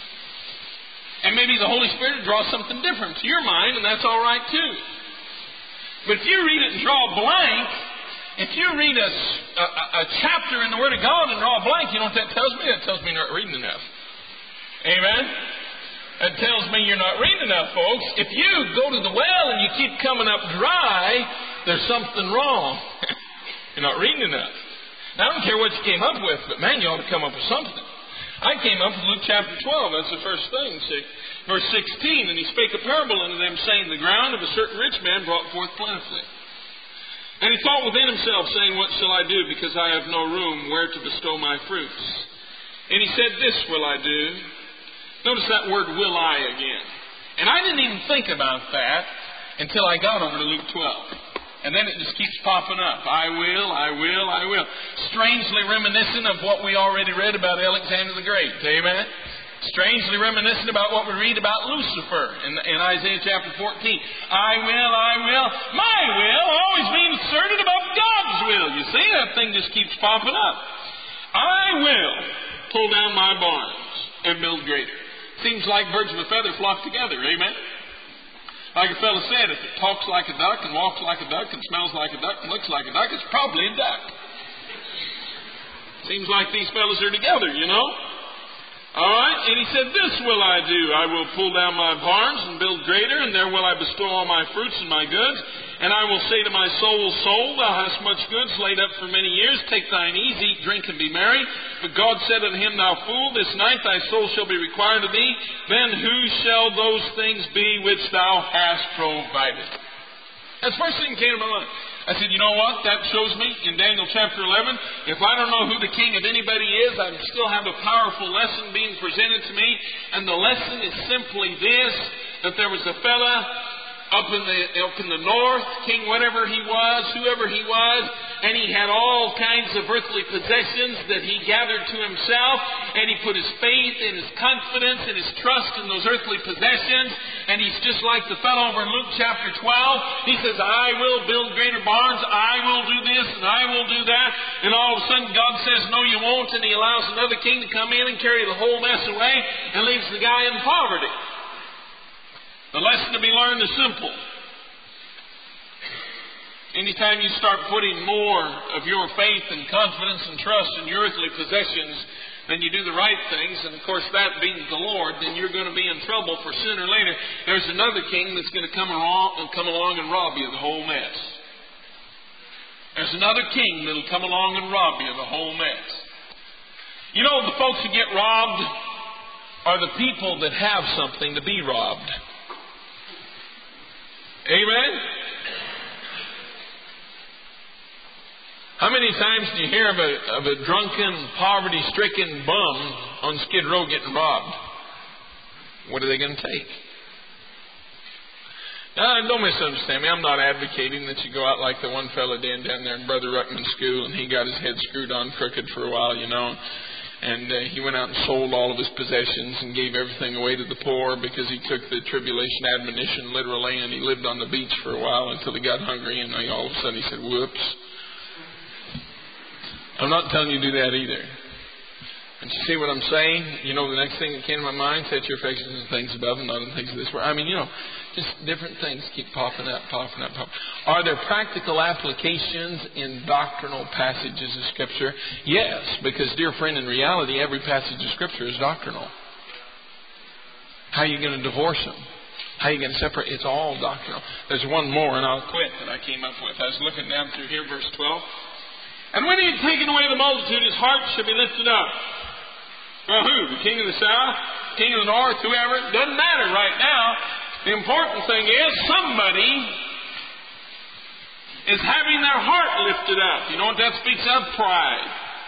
and maybe the Holy Spirit will draw something different to your mind, and that's all right too. But if you read it and draw a blank, if you read a chapter in the Word of God and draw a blank, you know what that tells me? That tells me you're not reading enough. Amen? That tells me you're not reading enough, folks. If you go to the well and you keep coming up dry, there's something wrong. You're not reading enough. Now, I don't care what you came up with, but man, you ought to come up with something. I came up with Luke chapter 12. That's the first thing. See, verse 16, and he spake a parable unto them, saying, the ground of a certain rich man brought forth plentifully. And he thought within himself, saying, what shall I do, because I have no room where to bestow my fruits? And he said, this will I do. Notice that word, will I, again. And I didn't even think about that until I got over to Luke 12. And then it just keeps popping up. I will, I will, I will. Strangely reminiscent of what we already read about Alexander the Great. Amen? Strangely reminiscent about what we read about Lucifer in Isaiah chapter 14. I will, my will always being asserted above God's will. You see, that thing just keeps popping up. I will pull down my barns and build greater. Seems like birds of a feather flock together. Amen? Like a fellow said, if it talks like a duck and walks like a duck and smells like a duck and looks like a duck, it's probably a duck. Seems like these fellows are together, All right, and he said, this will I do. I will pull down my barns and build greater, and there will I bestow all my fruits and my goods. And I will say to my soul, thou hast much goods laid up for many years. Take thine ease, eat, drink, and be merry. But God said unto him, thou fool, this night thy soul shall be required of thee. Then whose shall those things be which thou hast provided? That's the first thing that came to my mind. I said, you know what? That shows me in Daniel chapter 11, if I don't know who the king of anybody is, I still have a powerful lesson being presented to me. And the lesson is simply this, that there was a fella up in the north, king whatever he was, whoever he was, and he had all kinds of earthly possessions that he gathered to himself, and he put his faith and his confidence and his trust in those earthly possessions, and he's just like the fellow over in Luke chapter 12. He says, I will build greater barns, I will do this, and I will do that, and all of a sudden God says, no you won't, and He allows another king to come in and carry the whole mess away, and leaves the guy in poverty. The lesson to be learned is simple. Anytime you start putting more of your faith and confidence and trust in your earthly possessions than you do the right things, and of course that being the Lord, then you're going to be in trouble, for sooner or later there's another king that's going to come along and rob you of the whole mess. There's another king that'll come along and rob you of the whole mess. You know, the folks who get robbed are the people that have something to be robbed. Amen? How many times do you hear of a drunken, poverty-stricken bum on Skid Row getting robbed? What are they going to take? Now, don't misunderstand me. I'm not advocating that you go out like the one fella did down there in Brother Ruckman's school, and he got his head screwed on crooked for a while, you know. And he went out and sold all of his possessions and gave everything away to the poor because he took the tribulation admonition literally, and he lived on the beach for a while until he got hungry, and all of a sudden he said, whoops. I'm not telling you to do that either. And you see what I'm saying? You know, the next thing that came to my mind, set your affections on things above and not on things of this world. I mean, you know, just different things keep popping up. Are there practical applications in doctrinal passages of Scripture? Yes, because, dear friend, in reality, every passage of Scripture is doctrinal. How are you going to divorce them? How are you going to separate? It's all doctrinal. There's one more, and I'll quit, that I came up with. I was looking down through here, verse 12. And when he had taken away the multitude, his heart should be lifted up. Well, who? The king of the south? King of the north? Whoever? It doesn't matter right now. The important thing is somebody is having their heart lifted up. You know what that speaks of? Pride.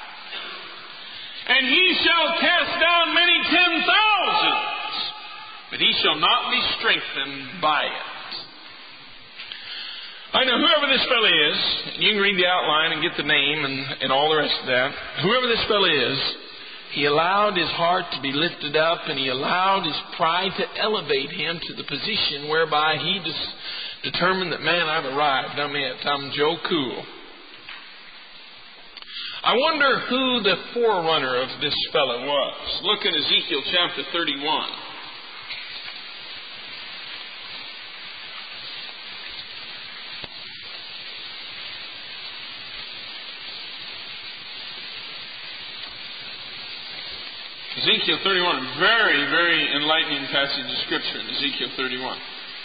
And he shall cast down many 10,000s, but he shall not be strengthened by it. I know whoever this fellow is, you can read the outline and get the name and all the rest of that. Whoever this fellow is, he allowed his heart to be lifted up, and he allowed his pride to elevate him to the position whereby he determined that, man, I've arrived. I'm Joe Cool. I wonder who the forerunner of this fellow was. Look at Ezekiel chapter 31. Ezekiel 31, very, very enlightening passage of Scripture in Ezekiel 31.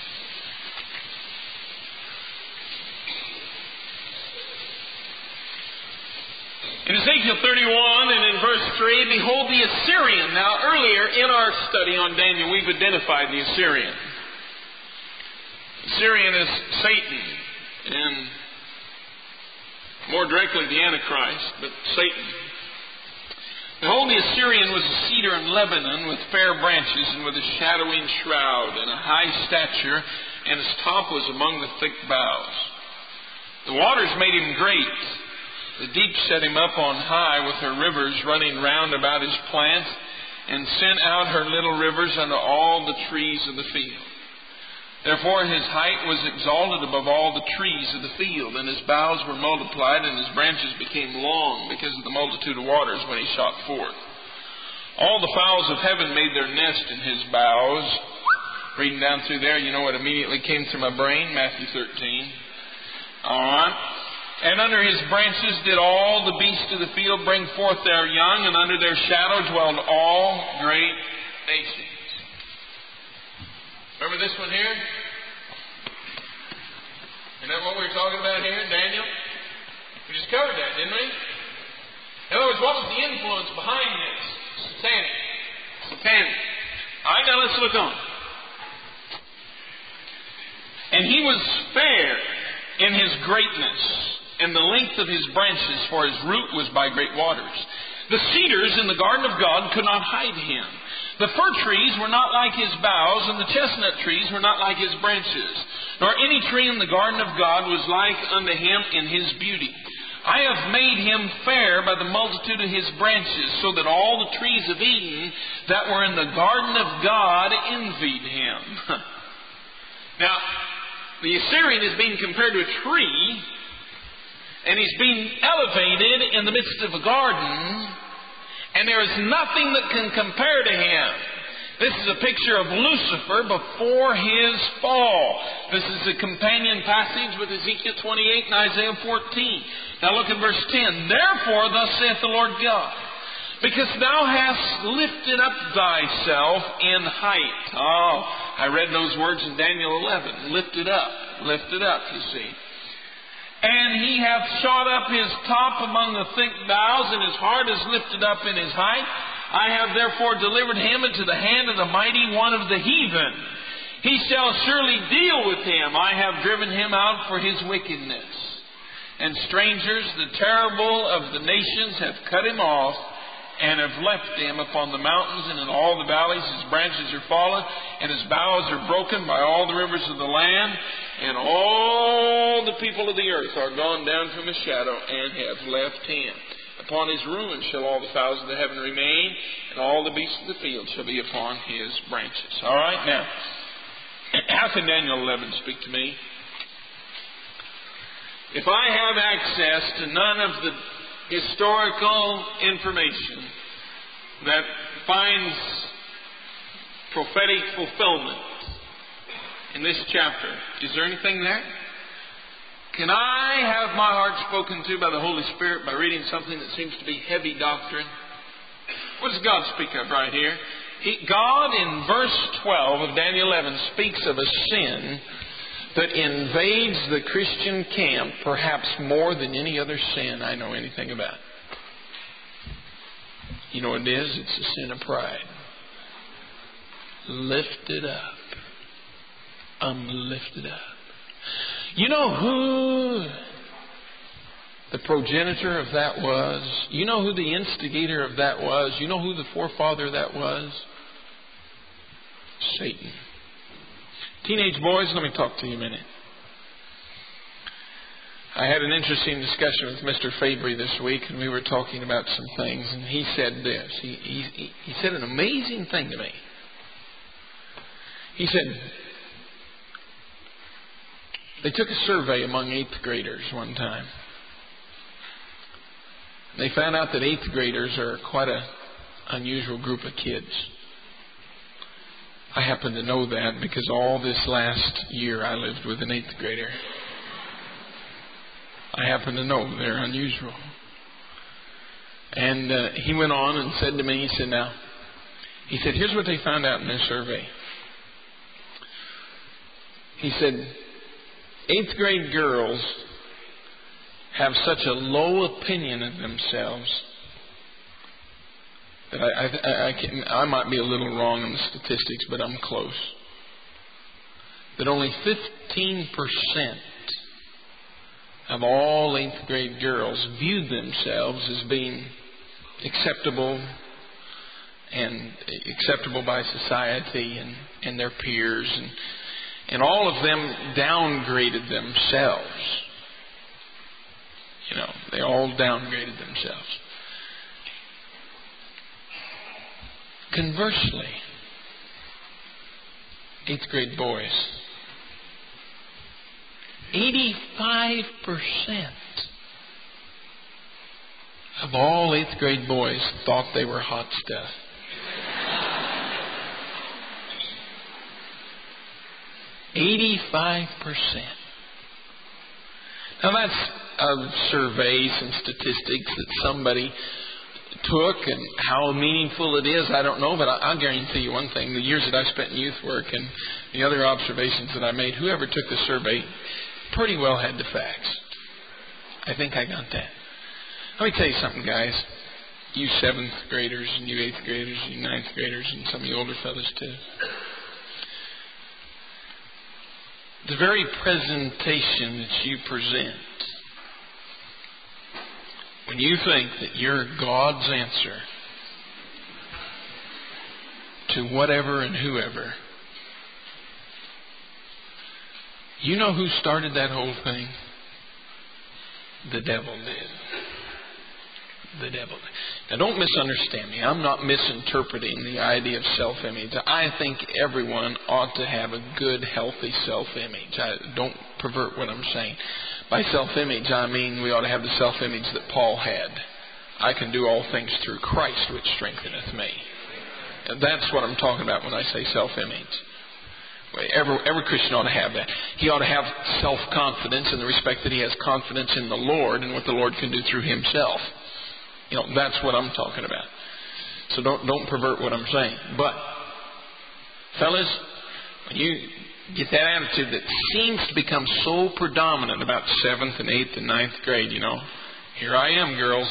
In Ezekiel 31 and in verse 3, behold the Assyrian. Now earlier in our study on Daniel, we've identified the Assyrian. Assyrian is Satan, and more directly the Antichrist, but Satan. Behold, the Assyrian was a cedar in Lebanon with fair branches and with a shadowing shroud and a high stature, and his top was among the thick boughs. The waters made him great. The deep set him up on high with her rivers running round about his plants, and sent out her little rivers unto all the trees of the field. Therefore his height was exalted above all the trees of the field, and his boughs were multiplied, and his branches became long because of the multitude of waters when he shot forth. All the fowls of heaven made their nest in his boughs. Reading down through there, you know what immediately came to my brain? Matthew 13. All right. And under his branches did all the beasts of the field bring forth their young, and under their shadow dwelled all great nations. Remember this one here? Isn't that what we were talking about here, Daniel? We just covered that, didn't we? In other words, what was the influence behind this? Satanic. All right, now let's look on. And he was fair in his greatness, and the length of his branches, for his root was by great waters. The cedars in the garden of God could not hide him. The fir trees were not like his boughs, and the chestnut trees were not like his branches. Nor any tree in the garden of God was like unto him in his beauty. I have made him fair by the multitude of his branches, so that all the trees of Eden that were in the garden of God envied him. Now, the Assyrian is being compared to a tree, and he's being elevated in the midst of a garden, and there is nothing that can compare to him. This is a picture of Lucifer before his fall. This is a companion passage with Ezekiel 28 and Isaiah 14. Now look at verse 10. Therefore, thus saith the Lord God, because thou hast lifted up thyself in height. Oh, I read those words in Daniel 11. Lifted up, you see. And he hath shot up his top among the thick boughs, and his heart is lifted up in his height. I have therefore delivered him into the hand of the mighty one of the heathen. He shall surely deal with him. I have driven him out for his wickedness. And strangers, the terrible of the nations, have cut him off, and have left him upon the mountains and in all the valleys. His branches are fallen, and his boughs are broken by all the rivers of the land. And all the people of the earth are gone down from his shadow, and have left him. Upon his ruin shall all the fowls of the heaven remain, and all the beasts of the field shall be upon his branches. All right, now, how can Daniel 11 speak to me? If I have access to none of the historical information that finds prophetic fulfillment in this chapter, is there anything there? Can I have my heart spoken to by the Holy Spirit by reading something that seems to be heavy doctrine? What does God speak of right here? God, in verse 12 of Daniel 11, speaks of a sin that invades the Christian camp perhaps more than any other sin I know anything about. You know what it is? It's a sin of pride. Lifted up. I'm lifted up. You know who the progenitor of that was? You know who the instigator of that was? You know who the forefather of that was? Satan. Teenage boys, let me talk to you a minute. I had an interesting discussion with Mr. Fabry this week, and we were talking about some things, and he said this. He said an amazing thing to me. He said, they took a survey among 8th graders one time. They found out that 8th graders are quite an unusual group of kids. I happen to know that because all this last year I lived with an 8th grader. I happen to know they're unusual. And he went on and said to me, he said, here's what they found out in their survey. He said, 8th grade girls have such a low opinion of themselves that I might be a little wrong in the statistics, but I'm close. That only 15% of all 8th grade girls viewed themselves as being acceptable by society and their peers, and all of them downgraded themselves. You know, they all downgraded themselves. Conversely, 8th grade boys, 85% of all 8th grade boys thought they were hot stuff. %. Now that's surveys and statistics that somebody took, and how meaningful it is, I don't know, but I'll guarantee you one thing. The years that I spent in youth work and the other observations that I made, whoever took the survey pretty well had the facts. I think I got that. Let me tell you something, guys. You 7th graders and you 8th graders and you 9th graders and some of you older fellas too. the very presentation that you present, when you think that you're God's answer to whatever and whoever, you know who started that whole thing? The devil did. The devil did. Now don't misunderstand me. I'm not misinterpreting the idea of self-image. I think everyone ought to have a good, healthy self-image. Don't pervert what I'm saying. By self-image, I mean we ought to have the self-image that Paul had. I can do all things through Christ, which strengtheneth me. And that's what I'm talking about when I say self-image. Every Christian ought to have that. He ought to have self-confidence in the respect that he has confidence in the Lord and what the Lord can do through himself. That's what I'm talking about. So don't pervert what I'm saying. But, fellas, when you get that attitude that seems to become so predominant about 7th and 8th and 9th grade, here I am, girls.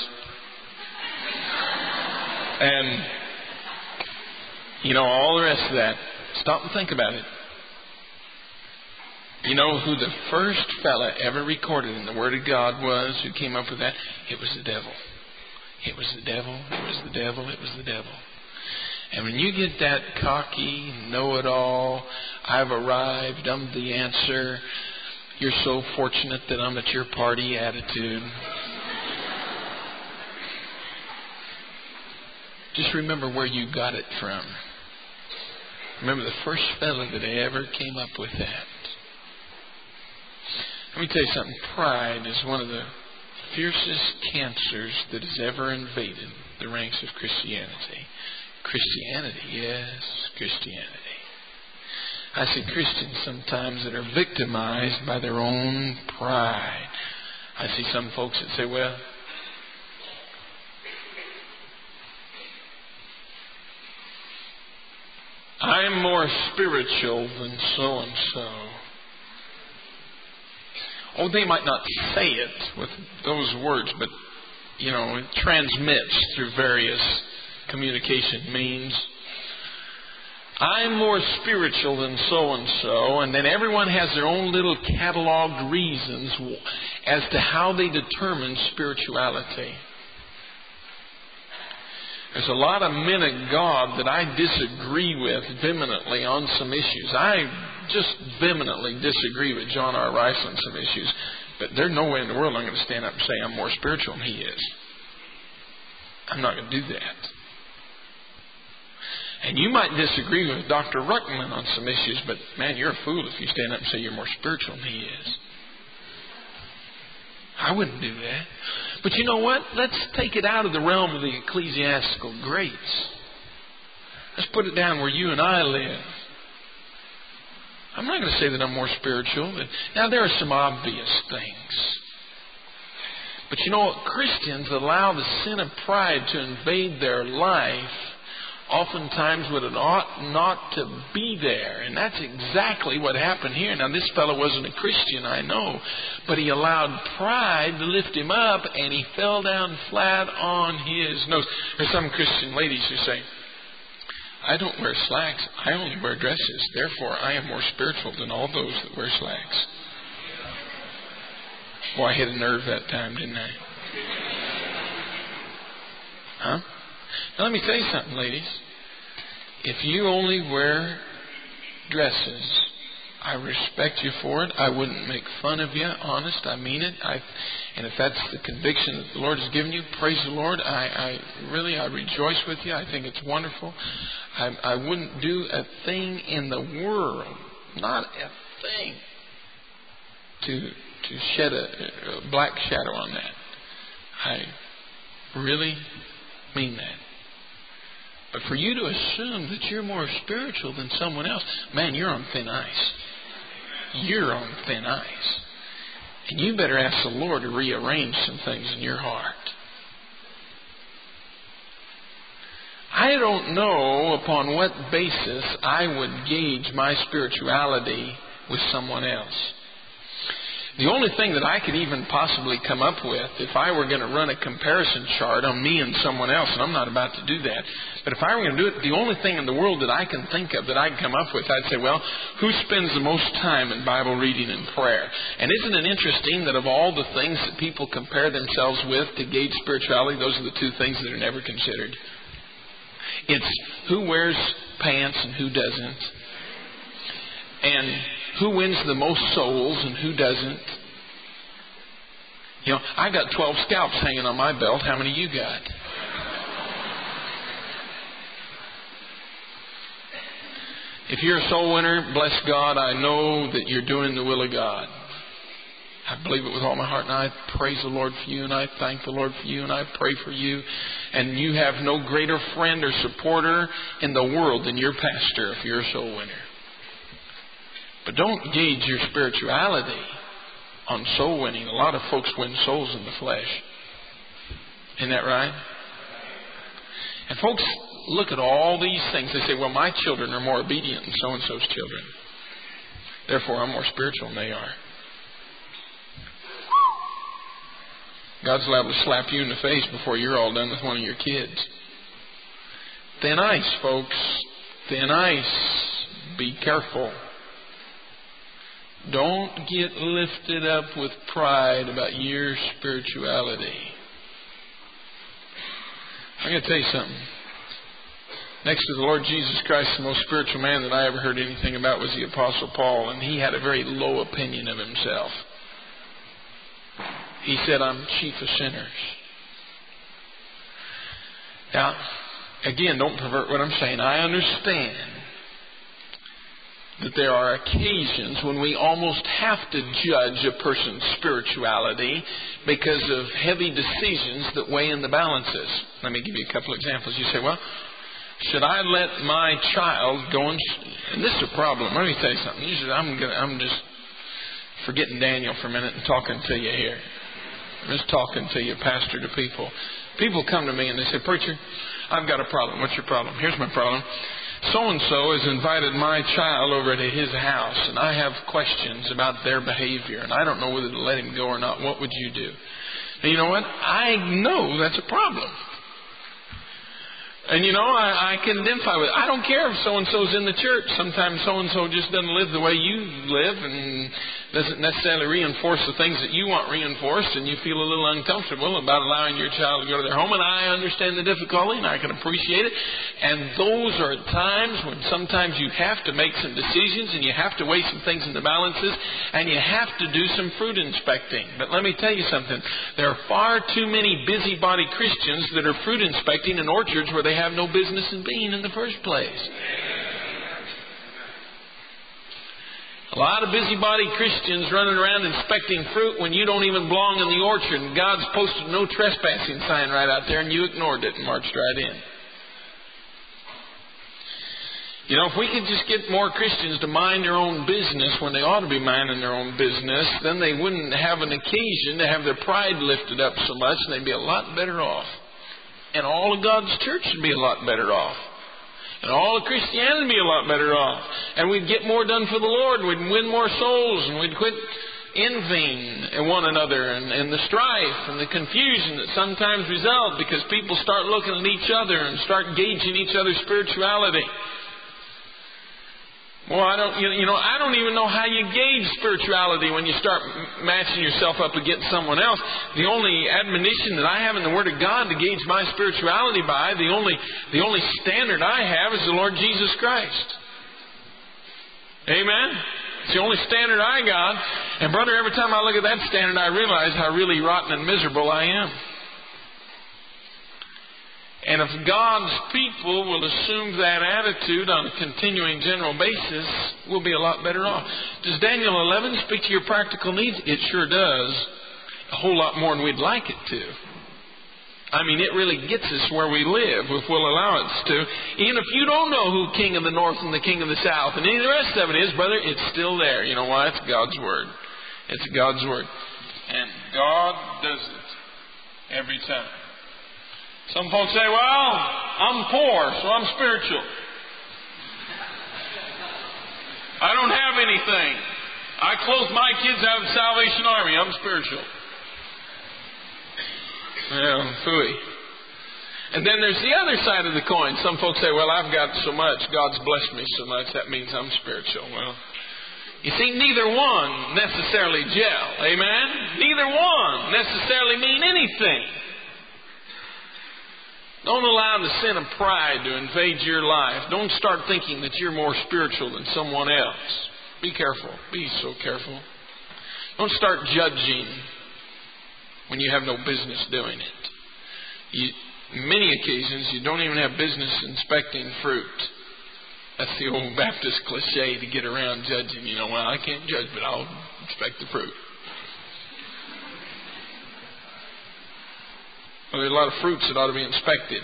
And, all the rest of that. Stop and think about it. You know who the first fella ever recorded in the Word of God was who came up with that? It was the devil. It was the devil. It was the devil. It was the devil. And when you get that cocky, know-it-all, I've arrived, I'm the answer, you're so fortunate that I'm at your party attitude. Just remember where you got it from. Remember the first fella that ever came up with that. Let me tell you something. Pride is one of the fiercest cancers that has ever invaded the ranks of Christianity. Christianity, yes, Christianity. I see Christians sometimes that are victimized by their own pride. I see some folks that say, well, I'm more spiritual than so-and-so. Oh, they might not say it with those words, but, it transmits through various communication means. I'm more spiritual than so-and-so, and then everyone has their own little cataloged reasons as to how they determine spirituality. There's a lot of men of God that I disagree with vehemently on some issues. I just vehemently disagree with John R. Rice on some issues. But there's no way in the world I'm going to stand up and say I'm more spiritual than he is. I'm not going to do that. And you might disagree with Dr. Ruckman on some issues, but man, you're a fool if you stand up and say you're more spiritual than he is. I wouldn't do that. But you know what? Let's take it out of the realm of the ecclesiastical greats. Let's put it down where you and I live. I'm not going to say that I'm more spiritual. Now, there are some obvious things. But you know what? Christians allow the sin of pride to invade their life oftentimes when it ought not to be there. And that's exactly what happened here. Now, this fellow wasn't a Christian, I know. But he allowed pride to lift him up, and he fell down flat on his nose. There's some Christian ladies who say, I don't wear slacks. I only wear dresses. Therefore, I am more spiritual than all those that wear slacks. Well, I hit a nerve that time, didn't I? Huh? Now, let me tell you something, ladies. If you only wear dresses, I respect you for it. I wouldn't make fun of you. Honest, I mean it. And if that's the conviction that the Lord has given you, praise the Lord. I rejoice with you. I think it's wonderful. I wouldn't do a thing in the world, not a thing, to shed a black shadow on that. I really mean that. But for you to assume that you're more spiritual than someone else, man, you're on thin ice. You're on thin ice. And you better ask the Lord to rearrange some things in your heart. I don't know upon what basis I would gauge my spirituality with someone else. The only thing that I could even possibly come up with, if I were going to run a comparison chart on me and someone else, and I'm not about to do that, but if I were going to do it, the only thing in the world that I can think of that I can come up with, I'd say, well, who spends the most time in Bible reading and prayer? And isn't it interesting that of all the things that people compare themselves with to gauge spirituality, those are the two things that are never considered? It's who wears pants and who doesn't. And who wins the most souls and who doesn't. You know, I got 12 scalps hanging on my belt. How many you got? If you're a soul winner, bless God, I know that you're doing the will of God. I believe it with all my heart, and I praise the Lord for you, and I thank the Lord for you, and I pray for you. And you have no greater friend or supporter in the world than your pastor if you're a soul winner. But don't gauge your spirituality on soul winning. A lot of folks win souls in the flesh. Isn't that right? And folks look at all these things. They say, well, my children are more obedient than so-and-so's children. Therefore, I'm more spiritual than they are. God's liable to slap you in the face before you're all done with one of your kids. Thin ice, folks. Thin ice. Be careful. Don't get lifted up with pride about your spirituality. I'm going to tell you something. Next to the Lord Jesus Christ, the most spiritual man that I ever heard anything about was the Apostle Paul, and he had a very low opinion of himself. He said, I'm chief of sinners. Now, again, don't pervert what I'm saying. I understand that there are occasions when we almost have to judge a person's spirituality because of heavy decisions that weigh in the balances. Let me give you a couple examples. You say, well, should I let my child go and this is a problem. Let me tell you something. Usually I'm just forgetting Daniel for a minute and talking to you here. I'm just talking to you, pastor to people. People come to me and they say, preacher, I've got a problem. What's your problem? Here's my problem. So-and-so has invited my child over to his house, and I have questions about their behavior, and I don't know whether to let him go or not. What would you do? And you know what? I know that's a problem. And you know, I can identify with it. I don't care if so-and-so's in the church. Sometimes so-and-so just doesn't live the way you live and doesn't necessarily reinforce the things that you want reinforced, and you feel a little uncomfortable about allowing your child to go to their home. And I understand the difficulty, and I can appreciate it. And those are times when sometimes you have to make some decisions, and you have to weigh some things in the balances, and you have to do some fruit inspecting. But let me tell you something. There are far too many busybody Christians that are fruit inspecting in orchards where they have no business in being in the first place. A lot of busybody Christians running around inspecting fruit when you don't even belong in the orchard, and God's posted no trespassing sign right out there, and you ignored it and marched right in. You know, if we could just get more Christians to mind their own business when they ought to be minding their own business, then they wouldn't have an occasion to have their pride lifted up so much, and they'd be a lot better off. And all of God's church would be a lot better off. And all of Christianity would be a lot better off. And we'd get more done for the Lord. We'd win more souls. And we'd quit envying one another and the strife and the confusion that sometimes result because people start looking at each other and start gauging each other's spirituality. Well, I don't even know how you gauge spirituality when you start matching yourself up against someone else. The only admonition that I have in the Word of God to gauge my spirituality by, the only standard I have is the Lord Jesus Christ. Amen? It's the only standard I got. And brother, every time I look at that standard, I realize how really rotten and miserable I am. And if God's people will assume that attitude on a continuing general basis, we'll be a lot better off. Does Daniel 11 speak to your practical needs? It sure does. A whole lot more than we'd like it to. I mean, it really gets us where we live if we'll allow it to. Even if you don't know who King of the North and the King of the South and any of the rest of it is, brother, it's still there. You know why? It's God's Word. It's God's Word. And God does it every time. Some folks say, well, I'm poor, so I'm spiritual. I don't have anything. I clothe my kids out of the Salvation Army. I'm spiritual. Well, phooey. And then there's the other side of the coin. Some folks say, well, I've got so much. God's blessed me so much. That means I'm spiritual. Well, you see, neither one necessarily gel. Amen? Neither one necessarily mean anything. Don't allow the sin of pride to invade your life. Don't start thinking that you're more spiritual than someone else. Be careful. Be so careful. Don't start judging when you have no business doing it. Many occasions, you don't even have business inspecting fruit. That's the old Baptist cliche to get around judging. You know, well, I can't judge, but I'll inspect the fruit. Well, there's a lot of fruits that ought to be inspected.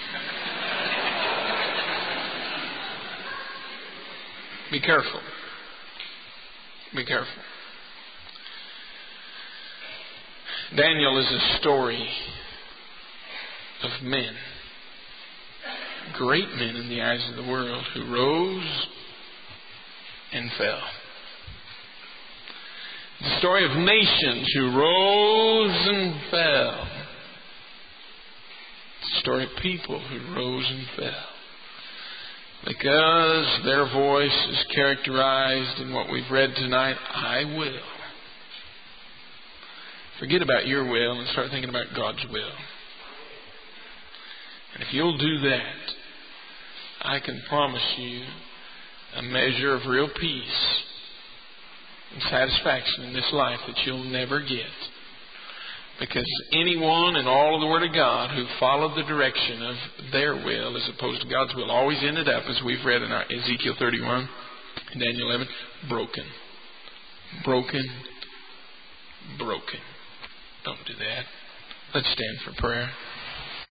Be careful. Be careful. Daniel is a story of men, great men in the eyes of the world, who rose and fell. The story of nations who rose and fell. The story of people who rose and fell. Because their voice is characterized in what we've read tonight, I will. Forget about your will and start thinking about God's will. And if you'll do that, I can promise you a measure of real peace and satisfaction in this life that you'll never get. Because anyone in all of the Word of God who followed the direction of their will as opposed to God's will always ended up, as we've read in our Ezekiel 31 and Daniel 11, broken. Broken. Broken. Don't do that. Let's stand for prayer.